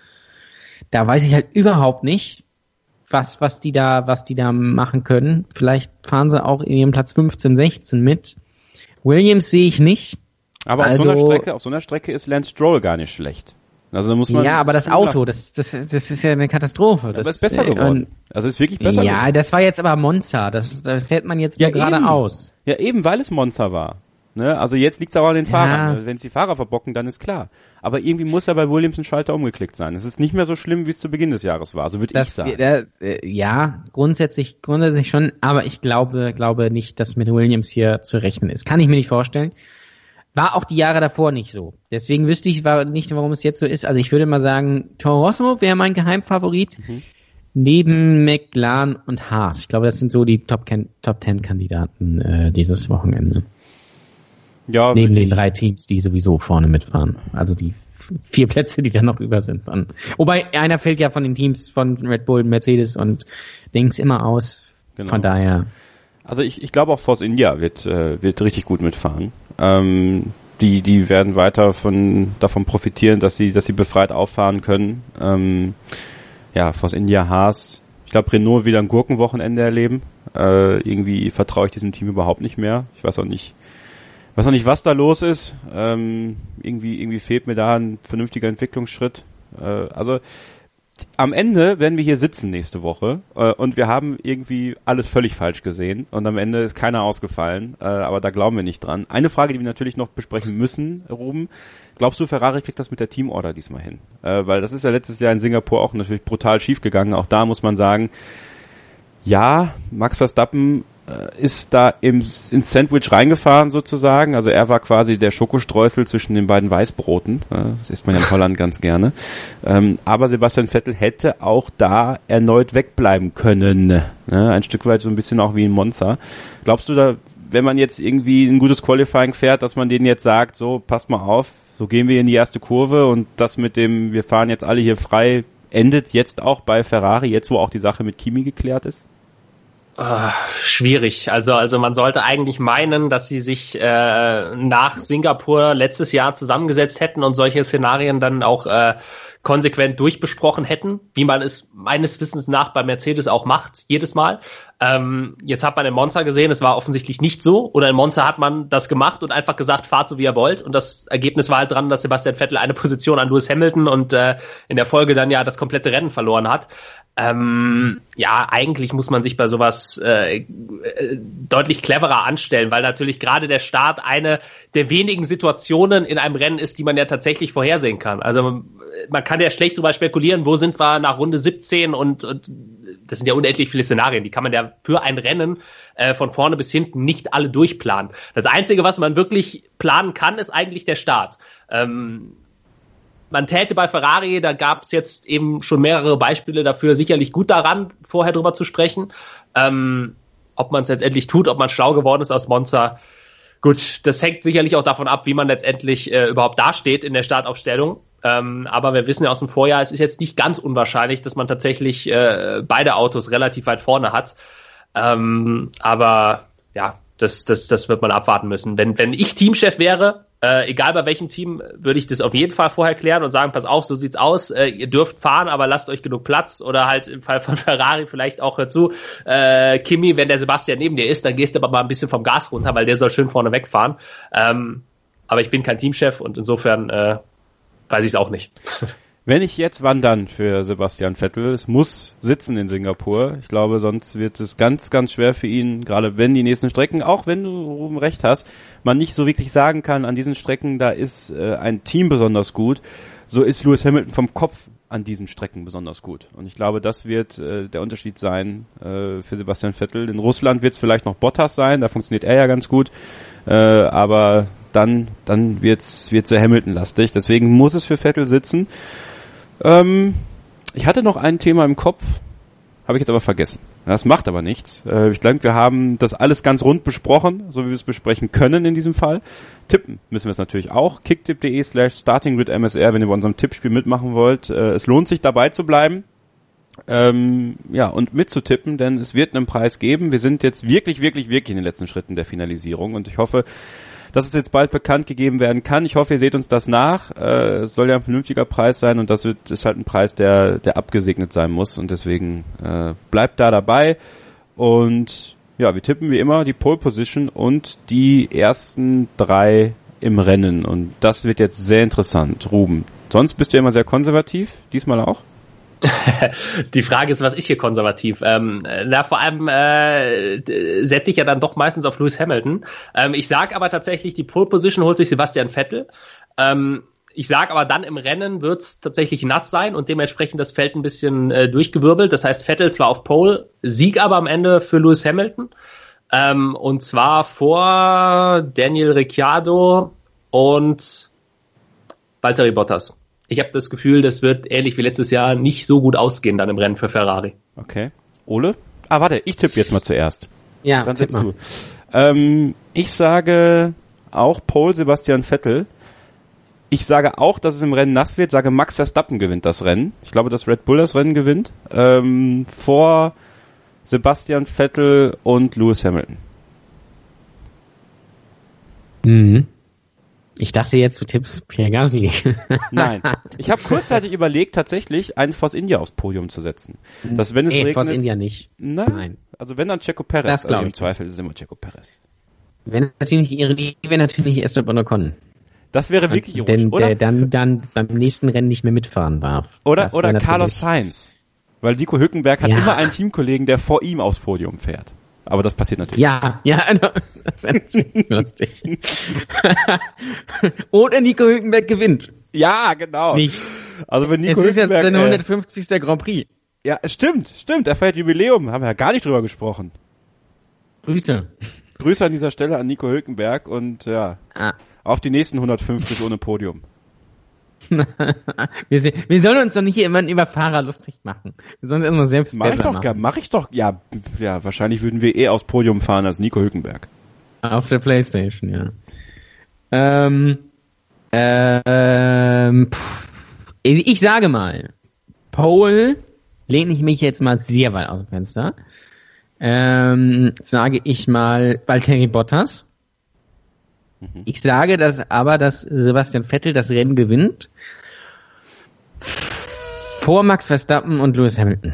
S6: Da weiß ich halt überhaupt nicht, was, was die da, was die da machen können. Vielleicht fahren sie auch in ihrem Platz fünfzehn, sechzehn mit. Williams sehe ich nicht.
S4: Aber
S6: also,
S4: auf so einer Strecke, auf so einer Strecke ist Lance Stroll gar nicht schlecht. Also da muss man.
S6: Ja, aber das Auto, das, das, das ist ja eine Katastrophe. Das
S4: aber ist besser geworden. Also ist wirklich besser
S6: ja,
S4: geworden.
S6: Ja, das war jetzt aber Monza. Das, da fährt man jetzt
S4: ja,
S6: nur gerade aus.
S4: Ja, eben, weil es Monza war. Ne? Also jetzt liegt's aber an den
S6: ja.
S4: Fahrern. Wenn es die Fahrer verbocken, dann ist klar. Aber irgendwie muss ja bei Williams ein Schalter umgeklickt sein. Es ist nicht mehr so schlimm, wie es zu Beginn des Jahres war. So würde ich sagen.
S6: Äh, äh, ja, grundsätzlich, grundsätzlich schon. Aber ich glaube, glaube nicht, dass mit Williams hier zu rechnen ist. Kann ich mir nicht vorstellen. War auch die Jahre davor nicht so. Deswegen wüsste ich nicht, warum es jetzt so ist. Also ich würde mal sagen, Toro Rosso wäre mein Geheimfavorit. Mhm. Neben McLaren und Haas. Ich glaube, das sind so die Top Ten Kandidaten äh, dieses Wochenende.
S4: Ja,
S6: neben den drei Teams, die sowieso vorne mitfahren. Also die vier Plätze, die dann noch über sind. Dann. Wobei einer fällt ja von den Teams von Red Bull, Mercedes und Dings immer aus. Genau. Von daher.
S4: Also ich, ich glaube auch Force India wird äh, wird richtig gut mitfahren. Ähm, die die werden weiter von davon profitieren, dass sie dass sie befreit auffahren können. Ähm, ja, Force India, Haas. Ich glaube, Renault wieder ein Gurkenwochenende erleben. Äh, irgendwie vertraue ich diesem Team überhaupt nicht mehr. Ich weiß auch nicht. Ich weiß auch nicht, was da los ist. Ähm, irgendwie, irgendwie fehlt mir da ein vernünftiger Entwicklungsschritt. Äh, also am Ende werden wir hier sitzen nächste Woche äh, und wir haben irgendwie alles völlig falsch gesehen und am Ende ist keiner ausgefallen, äh, aber da glauben wir nicht dran. Eine Frage, die wir natürlich noch besprechen müssen, Ruben. Glaubst du, Ferrari kriegt das mit der Teamorder diesmal hin? Äh, weil das ist ja letztes Jahr in Singapur auch natürlich brutal schief gegangen. Auch da muss man sagen, ja, Max Verstappen ist da im, ins Sandwich reingefahren sozusagen, also er war quasi der Schokostreusel zwischen den beiden Weißbroten, das isst man ja in Holland ganz gerne, ähm, aber Sebastian Vettel hätte auch da erneut wegbleiben können, ne? Ein Stück weit so ein bisschen auch wie in Monza. Glaubst du da, wenn man jetzt irgendwie ein gutes Qualifying fährt, dass man denen jetzt sagt, so, passt mal auf, so gehen wir in die erste Kurve und das mit dem, wir fahren jetzt alle hier frei, endet jetzt auch bei Ferrari, jetzt wo auch die Sache mit Kimi geklärt ist?
S5: Uh, schwierig. Also, also man sollte eigentlich meinen, dass sie sich äh, nach Singapur letztes Jahr zusammengesetzt hätten und solche Szenarien dann auch äh, konsequent durchbesprochen hätten, wie man es meines Wissens nach bei Mercedes auch macht, jedes Mal. Ähm, jetzt hat man in Monza gesehen, es war offensichtlich nicht so. Oder in Monza hat man das gemacht und einfach gesagt, fahrt so wie ihr wollt. Und das Ergebnis war halt dran, dass Sebastian Vettel eine Position an Lewis Hamilton und äh, in der Folge dann ja das komplette Rennen verloren hat. Ähm, ja, eigentlich muss man sich bei sowas äh, äh, deutlich cleverer anstellen, weil natürlich gerade der Start eine der wenigen Situationen in einem Rennen ist, die man ja tatsächlich vorhersehen kann. Also man, man kann ja schlecht drüber spekulieren, wo sind wir nach Runde siebzehn und, und das sind ja unendlich viele Szenarien, die kann man ja für ein Rennen äh, von vorne bis hinten nicht alle durchplanen. Das Einzige, was man wirklich planen kann, ist eigentlich der Start. Ähm, Man täte bei Ferrari, da gab es jetzt eben schon mehrere Beispiele dafür, sicherlich gut daran, vorher drüber zu sprechen. Ähm, ob man es letztendlich tut, ob man schlau geworden ist aus Monza, gut, das hängt sicherlich auch davon ab, wie man letztendlich äh, überhaupt dasteht in der Startaufstellung. Ähm, aber wir wissen ja aus dem Vorjahr, es ist jetzt nicht ganz unwahrscheinlich, dass man tatsächlich äh, beide Autos relativ weit vorne hat. Ähm, aber ja, das, das, das wird man abwarten müssen. Wenn, wenn ich Teamchef wäre, Äh, egal bei welchem Team, würde ich das auf jeden Fall vorher klären und sagen, pass auf, so sieht's aus, äh, ihr dürft fahren, aber lasst euch genug Platz, oder halt im Fall von Ferrari vielleicht auch, hör zu, äh, Kimi, wenn der Sebastian neben dir ist, dann gehst du aber mal ein bisschen vom Gas runter, weil der soll schön vorne wegfahren. Ähm, aber ich bin kein Teamchef und insofern äh, weiß ich es auch nicht.
S4: Wenn ich jetzt, wann dann für Sebastian Vettel? Es muss sitzen in Singapur. Ich glaube, sonst wird es ganz, ganz schwer für ihn, gerade wenn die nächsten Strecken, auch wenn du oben recht hast, man nicht so wirklich sagen kann, an diesen Strecken, da ist äh, ein Team besonders gut. So ist Lewis Hamilton vom Kopf an diesen Strecken besonders gut. Und ich glaube, das wird äh, der Unterschied sein äh, für Sebastian Vettel. In Russland wird es vielleicht noch Bottas sein, da funktioniert er ja ganz gut. Äh, aber dann, dann wird's, wird's sehr Hamilton-lastig. Deswegen muss es für Vettel sitzen. Ähm, ich hatte noch ein Thema im Kopf, habe ich jetzt aber vergessen. Das macht aber nichts. Äh, ich glaube, wir haben das alles ganz rund besprochen, so wie wir es besprechen können in diesem Fall. Tippen müssen wir es natürlich auch. kicktipp.de slash startinggridmsr, wenn ihr bei unserem Tippspiel mitmachen wollt. Äh, es lohnt sich, dabei zu bleiben. Ähm, ja, und mitzutippen, denn es wird einen Preis geben. Wir sind jetzt wirklich, wirklich, wirklich in den letzten Schritten der Finalisierung und ich hoffe, dass es jetzt bald bekannt gegeben werden kann. Ich hoffe, ihr seht uns das nach. Äh, es soll ja ein vernünftiger Preis sein und das wird, ist halt ein Preis, der, der abgesegnet sein muss und deswegen äh, bleibt da dabei. Und ja, wir tippen wie immer die Pole Position und die ersten drei im Rennen und das wird jetzt sehr interessant. Ruben, sonst bist du ja immer sehr konservativ, diesmal auch?
S5: Die Frage ist, was ist hier konservativ? Ähm, na, vor allem äh, setze ich ja dann doch meistens auf Lewis Hamilton. Ähm, ich sage aber tatsächlich, die Pole Position holt sich Sebastian Vettel. Ähm, ich sage aber dann, im Rennen wird es tatsächlich nass sein und dementsprechend das Feld ein bisschen äh, durchgewirbelt. Das heißt, Vettel zwar auf Pole, Sieg aber am Ende für Lewis Hamilton. Ähm, und zwar vor Daniel Ricciardo und Valtteri Bottas. Ich habe das Gefühl, das wird ähnlich wie letztes Jahr nicht so gut ausgehen dann im Rennen für Ferrari.
S4: Okay. Ole? Ah, warte, ich tippe jetzt mal zuerst.
S6: Ja,
S4: dann
S6: tipp
S4: tippst
S6: mal.
S4: du. Ähm, ich sage auch Pole Sebastian Vettel. Ich sage auch, dass es im Rennen nass wird. Sage, Max Verstappen gewinnt das Rennen. Ich glaube, dass Red Bull das Rennen gewinnt. Ähm, vor Sebastian Vettel und Lewis Hamilton.
S6: Mhm. Ich dachte jetzt, du tippst Pierre Gasly.
S4: Nein. Ich habe kurzzeitig überlegt, tatsächlich einen Force India aufs Podium zu setzen. Dass wenn es
S6: nee,
S4: regnet,
S6: Force India nicht.
S4: Nein.
S6: Nein.
S4: Also wenn dann Checo Perez.
S6: Das glaub
S4: also im
S6: ich.
S4: Zweifel ist es immer Checo Perez.
S6: Wenn natürlich ihre Liebe wäre natürlich Esteban Ocon.
S4: Das wäre wirklich ironisch,
S6: Denn
S4: oder?
S6: der dann, dann beim nächsten Rennen nicht mehr mitfahren darf.
S4: Oder,
S6: Das
S4: oder
S6: wär
S4: Carlos Sainz. Weil Nico Hülkenberg hat
S6: Ja.
S4: immer einen Teamkollegen, der vor ihm aufs Podium fährt. Aber das passiert natürlich.
S6: Ja, ja, das wäre natürlich lustig. Oder Nico Hülkenberg gewinnt.
S4: Ja, genau.
S6: Nicht.
S4: Also wenn Nico
S6: Es ist ja
S4: Hülkenberg...
S6: sein
S4: äh,
S6: hundertfünfzigster Grand Prix.
S4: ja, stimmt, stimmt. Er feiert Jubiläum. Haben wir ja gar nicht drüber gesprochen.
S6: Grüße.
S4: Grüße an dieser Stelle an Nico Hülkenberg und ja,
S6: Ah.
S4: auf die nächsten hundertfünfzig ohne Podium.
S6: wir, se- wir sollen uns doch nicht hier immer über Fahrer lustig machen. Wir sollen es erstmal selbst
S4: Mach ich
S6: besser
S4: doch,
S6: machen.
S4: gar- mach ich doch, ja, pf, ja, wahrscheinlich würden wir eh aufs Podium fahren als Nico Hülkenberg.
S6: Auf der Playstation, ja. Ähm, ähm, pff, ich ich sage mal, Pole lehne ich mich jetzt mal sehr weit aus dem Fenster. ähm, sage ich mal Valtteri Bottas. Mhm. Ich sage dass aber, dass Sebastian Vettel das Rennen gewinnt vor Max Verstappen und Lewis Hamilton.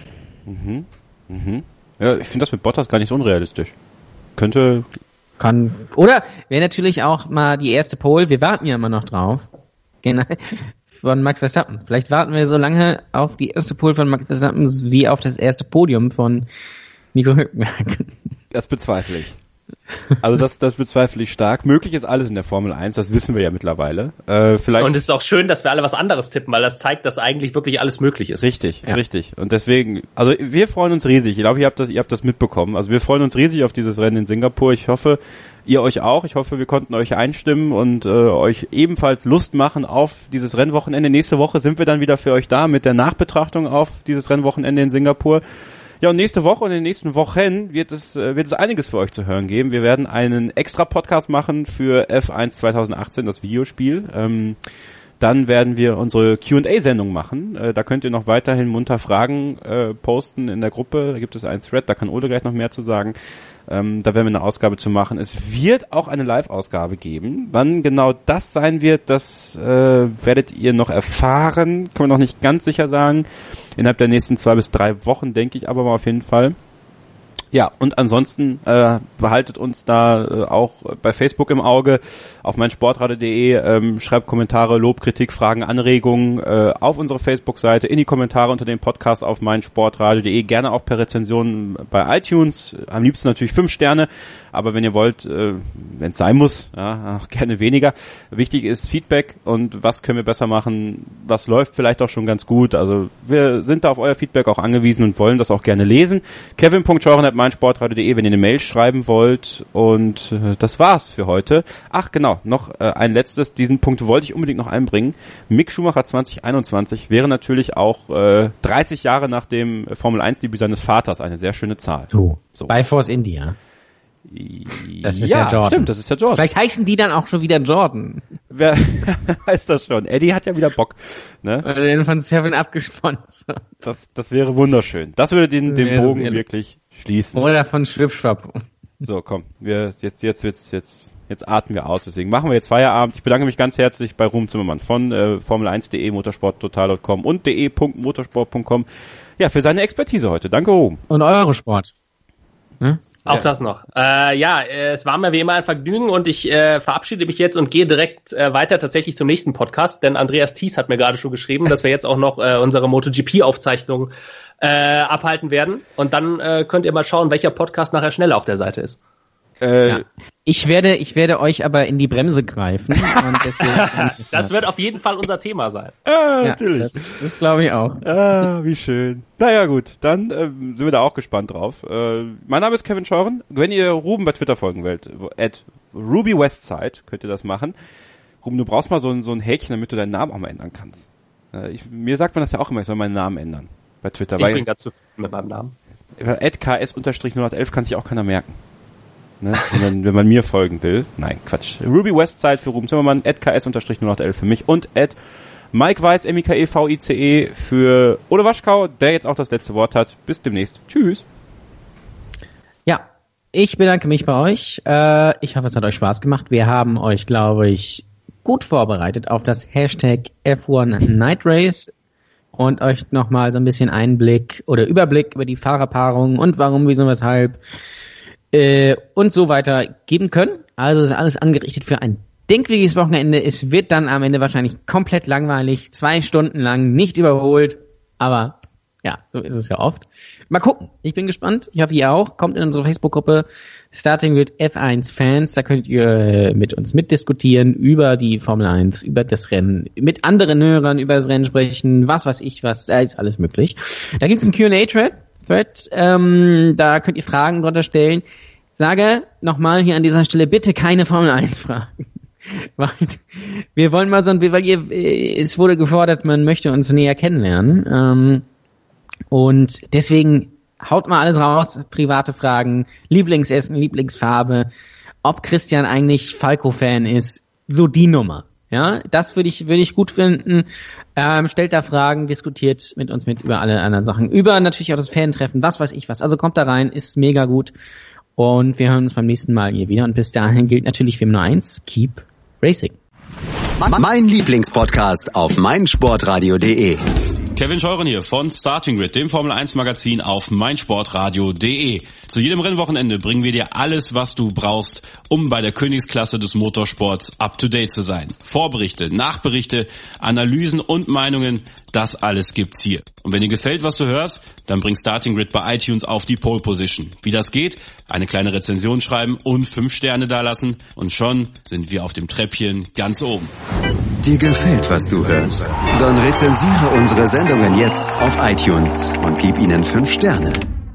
S4: Mhm. Mhm. Ja, ich finde das mit Bottas gar nicht so unrealistisch. Könnte...
S6: Kann, oder wäre natürlich auch mal die erste Pole, wir warten ja immer noch drauf, genau, von Max Verstappen. Vielleicht warten wir so lange auf die erste Pole von Max Verstappen wie auf das erste Podium von Nico Hülkenberg.
S4: Das bezweifle ich. Also das, das bezweifle ich stark. Möglich ist alles in der Formel eins, das wissen wir ja mittlerweile. Äh, vielleicht
S5: und es ist auch schön, dass wir alle was anderes tippen, weil das zeigt, dass eigentlich wirklich alles möglich ist.
S4: Richtig,
S6: ja.
S4: richtig. Und deswegen, also wir freuen uns riesig. Ich glaube, ihr habt das, ihr habt das mitbekommen. Also wir freuen uns riesig auf dieses Rennen in Singapur. Ich hoffe, ihr euch auch. Ich hoffe, wir konnten euch einstimmen und äh, euch ebenfalls Lust machen auf dieses Rennwochenende. Nächste Woche sind wir dann wieder für euch da mit der Nachbetrachtung auf dieses Rennwochenende in Singapur. Ja, und nächste Woche und in den nächsten Wochen wird es, äh, wird es einiges für euch zu hören geben. Wir werden einen extra Podcast machen für F eins zwanzig achtzehn, das Videospiel. Ähm, dann werden wir unsere Q and A-Sendung machen. Äh, da könnt ihr noch weiterhin munter Fragen äh, posten in der Gruppe. Da gibt es einen Thread, da kann Ole gleich noch mehr zu sagen. Ähm, da werden wir eine Ausgabe zu machen. Es wird auch eine Live-Ausgabe geben. Wann genau das sein wird, das äh, werdet ihr noch erfahren. Kann man noch nicht ganz sicher sagen. Innerhalb der nächsten zwei bis drei Wochen, denke ich aber mal auf jeden Fall. Ja, und ansonsten äh, behaltet uns da äh, auch bei Facebook im Auge, auf meinsportradio punkt de, ähm, schreibt Kommentare, Lob, Kritik, Fragen, Anregungen äh, auf unsere Facebook-Seite, in die Kommentare unter dem Podcast auf meinsportradio punkt de, gerne auch per Rezension bei iTunes, am liebsten natürlich fünf Sterne, aber wenn ihr wollt, äh, wenn es sein muss, ja, auch gerne weniger. Wichtig ist Feedback und was können wir besser machen, was läuft vielleicht auch schon ganz gut, also wir sind da auf euer Feedback auch angewiesen und wollen das auch gerne lesen. Kevin punkt scheuren at meinsportradio punkt de, wenn ihr eine Mail schreiben wollt. Und äh, das war's für heute. Ach genau, noch äh, ein letztes, diesen Punkt wollte ich unbedingt noch einbringen. Mick Schumacher zwanzig einundzwanzig wäre natürlich auch äh, dreißig Jahre nach dem Formel eins Debüt seines Vaters eine sehr schöne Zahl.
S6: So,
S4: so.
S6: bei Force India. Das ist ja, ja Jordan.
S4: Stimmt, das ist ja Jordan.
S6: Vielleicht heißen die dann auch schon wieder Jordan.
S4: Wer weiß das schon? Eddie hat ja wieder Bock. Ne?
S6: Oder den von Seven abgesponsert.
S4: Das, das wäre wunderschön. Das würde den, den Bogen wirklich schließen.
S6: Oder von Schwipschwapp.
S4: So, komm, wir jetzt jetzt wird's jetzt jetzt atmen wir aus. Deswegen machen wir jetzt Feierabend. Ich bedanke mich ganz herzlich bei Ruben Zimmermann von äh, Formel eins punkt de, motorsporttotal punkt com und de punkt motorsport punkt com. Ja, für seine Expertise heute. Danke, Ruben.
S6: Und Eurosport.
S5: Ne? Auch ja. Das noch. Äh, ja, es war mir wie immer ein Vergnügen und ich äh, verabschiede mich jetzt und gehe direkt äh, weiter tatsächlich zum nächsten Podcast, denn Andreas Thies hat mir gerade schon geschrieben, dass wir jetzt auch noch äh, unsere MotoGP-Aufzeichnung äh, abhalten werden und dann äh, könnt ihr mal schauen, welcher Podcast nachher schneller auf der Seite ist.
S6: Äh, ja. Ich werde, ich werde euch aber in die Bremse greifen. Und deswegen
S5: das wird auf jeden Fall unser Thema sein.
S4: Ah, natürlich.
S6: Ja, das das glaube ich auch.
S4: Ah, wie schön. Naja, gut, dann äh, sind wir da auch gespannt drauf. Äh, mein Name ist Kevin Scheuren. Wenn ihr Ruben bei Twitter folgen wollt, at Ruby Westside könnt ihr das machen. Ruben, du brauchst mal so ein, so ein Häkchen, damit du deinen Namen auch mal ändern kannst. Äh, ich, mir sagt man das ja auch immer, ich soll meinen Namen ändern bei Twitter.
S5: Ich weil, bin ganz zufrieden mit meinem Namen.
S4: at k s null eins eins kann sich auch keiner merken. Ne? Wenn, man, wenn man mir folgen will. Nein, Quatsch. Ruby Westside für Ruben Zimmermann, at k s null eins eins für mich und at Mike Weiss, M I K E V I C E für Ole Waschkau, der jetzt auch das letzte Wort hat. Bis demnächst. Tschüss.
S6: Ja, ich bedanke mich bei euch. Äh, ich hoffe, es hat euch Spaß gemacht. Wir haben euch, glaube ich, gut vorbereitet auf das Hashtag F eins Night Race und euch nochmal so ein bisschen Einblick oder Überblick über die Fahrerpaarung und warum, wieso, weshalb Äh, und so weiter geben können. Also ist alles angerichtet für ein denkwürdiges Wochenende. Es wird dann am Ende wahrscheinlich komplett langweilig, zwei Stunden lang, nicht überholt, aber ja, so ist es ja oft. Mal gucken, ich bin gespannt, ich hoffe ihr auch. Kommt in unsere Facebook-Gruppe Starting with F eins Fans, da könnt ihr mit uns mitdiskutieren über die Formel eins, über das Rennen, mit anderen Hörern über das Rennen sprechen, was weiß ich was, da ist alles möglich. Da gibt's einen Q and A-Thread, Thread, ähm, da könnt ihr Fragen drunter stellen. Sage nochmal hier an dieser Stelle bitte keine Formel eins Fragen. Weil wir wollen mal so ein, weil ihr, es wurde gefordert, man möchte uns näher kennenlernen. Ähm, und deswegen haut mal alles raus, private Fragen, Lieblingsessen, Lieblingsfarbe, ob Christian eigentlich Falco-Fan ist, so die Nummer. Ja, das würde ich, würde ich gut finden. Ähm, stellt da Fragen, diskutiert mit uns mit über alle anderen Sachen. Über natürlich auch das Fan-Treffen, was weiß ich was. Also kommt da rein, ist mega gut. Und wir hören uns beim nächsten Mal hier wieder. Und bis dahin gilt natürlich für nur eins, keep racing.
S3: Mein Lieblingspodcast auf meinsportradio punkt de.
S8: Kevin Scheuren hier von Starting Grid, dem Formel eins Magazin auf meinsportradio punkt de. Zu jedem Rennwochenende bringen wir dir alles, was du brauchst, um bei der Königsklasse des Motorsports up to date zu sein. Vorberichte, Nachberichte, Analysen und Meinungen, das alles gibt's hier. Und wenn dir gefällt, was du hörst, dann bring Starting Grid bei iTunes auf die Pole Position. Wie das geht? Eine kleine Rezension schreiben und fünf Sterne dalassen und schon sind wir auf dem Treppchen ganz oben.
S3: Dir gefällt, was du hörst? Dann rezensiere unsere Sendungen jetzt auf iTunes und gib ihnen fünf Sterne.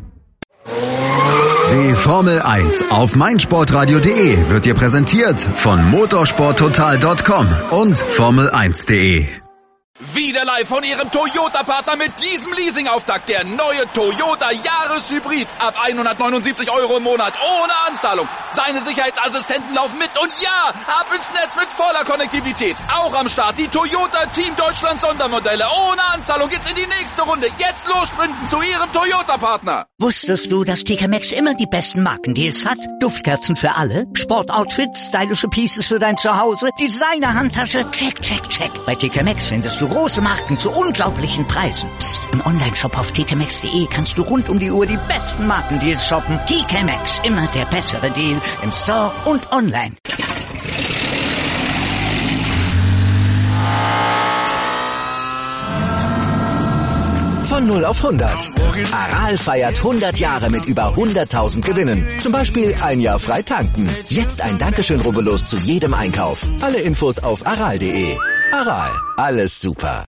S3: Die Formel eins auf meinsportradio punkt de wird dir präsentiert von motorsport total punkt com und formel eins punkt de.
S2: Wieder live von Ihrem Toyota-Partner mit diesem Leasing-Auftakt. Der neue Toyota Jahreshybrid. Ab hundertneunundsiebzig Euro im Monat. Ohne Anzahlung. Seine Sicherheitsassistenten laufen mit. Und ja, ab ins Netz mit voller Konnektivität. Auch am Start die Toyota Team Deutschland Sondermodelle. Ohne Anzahlung geht's in die nächste Runde. Jetzt los sprinten zu Ihrem Toyota-Partner.
S1: Wusstest du, dass T K Maxx immer die besten Markendeals hat? Duftkerzen für alle, Sportoutfits, stylische Pieces für dein Zuhause, Designer-Handtasche, check, check, check. Bei T K Maxx findest du große Marken zu unglaublichen Preisen. Psst. Im Onlineshop auf t k maxx punkt de kannst du rund um die Uhr die besten Markendeals shoppen. T K Maxx, immer der bessere Deal im Store und online.
S9: Von null auf hundert. Aral feiert hundert Jahre mit über hunderttausend Gewinnen. Zum Beispiel ein Jahr frei tanken. Jetzt ein Dankeschön, rubbellos zu jedem Einkauf. Alle Infos auf aral punkt de. Aral, alles super.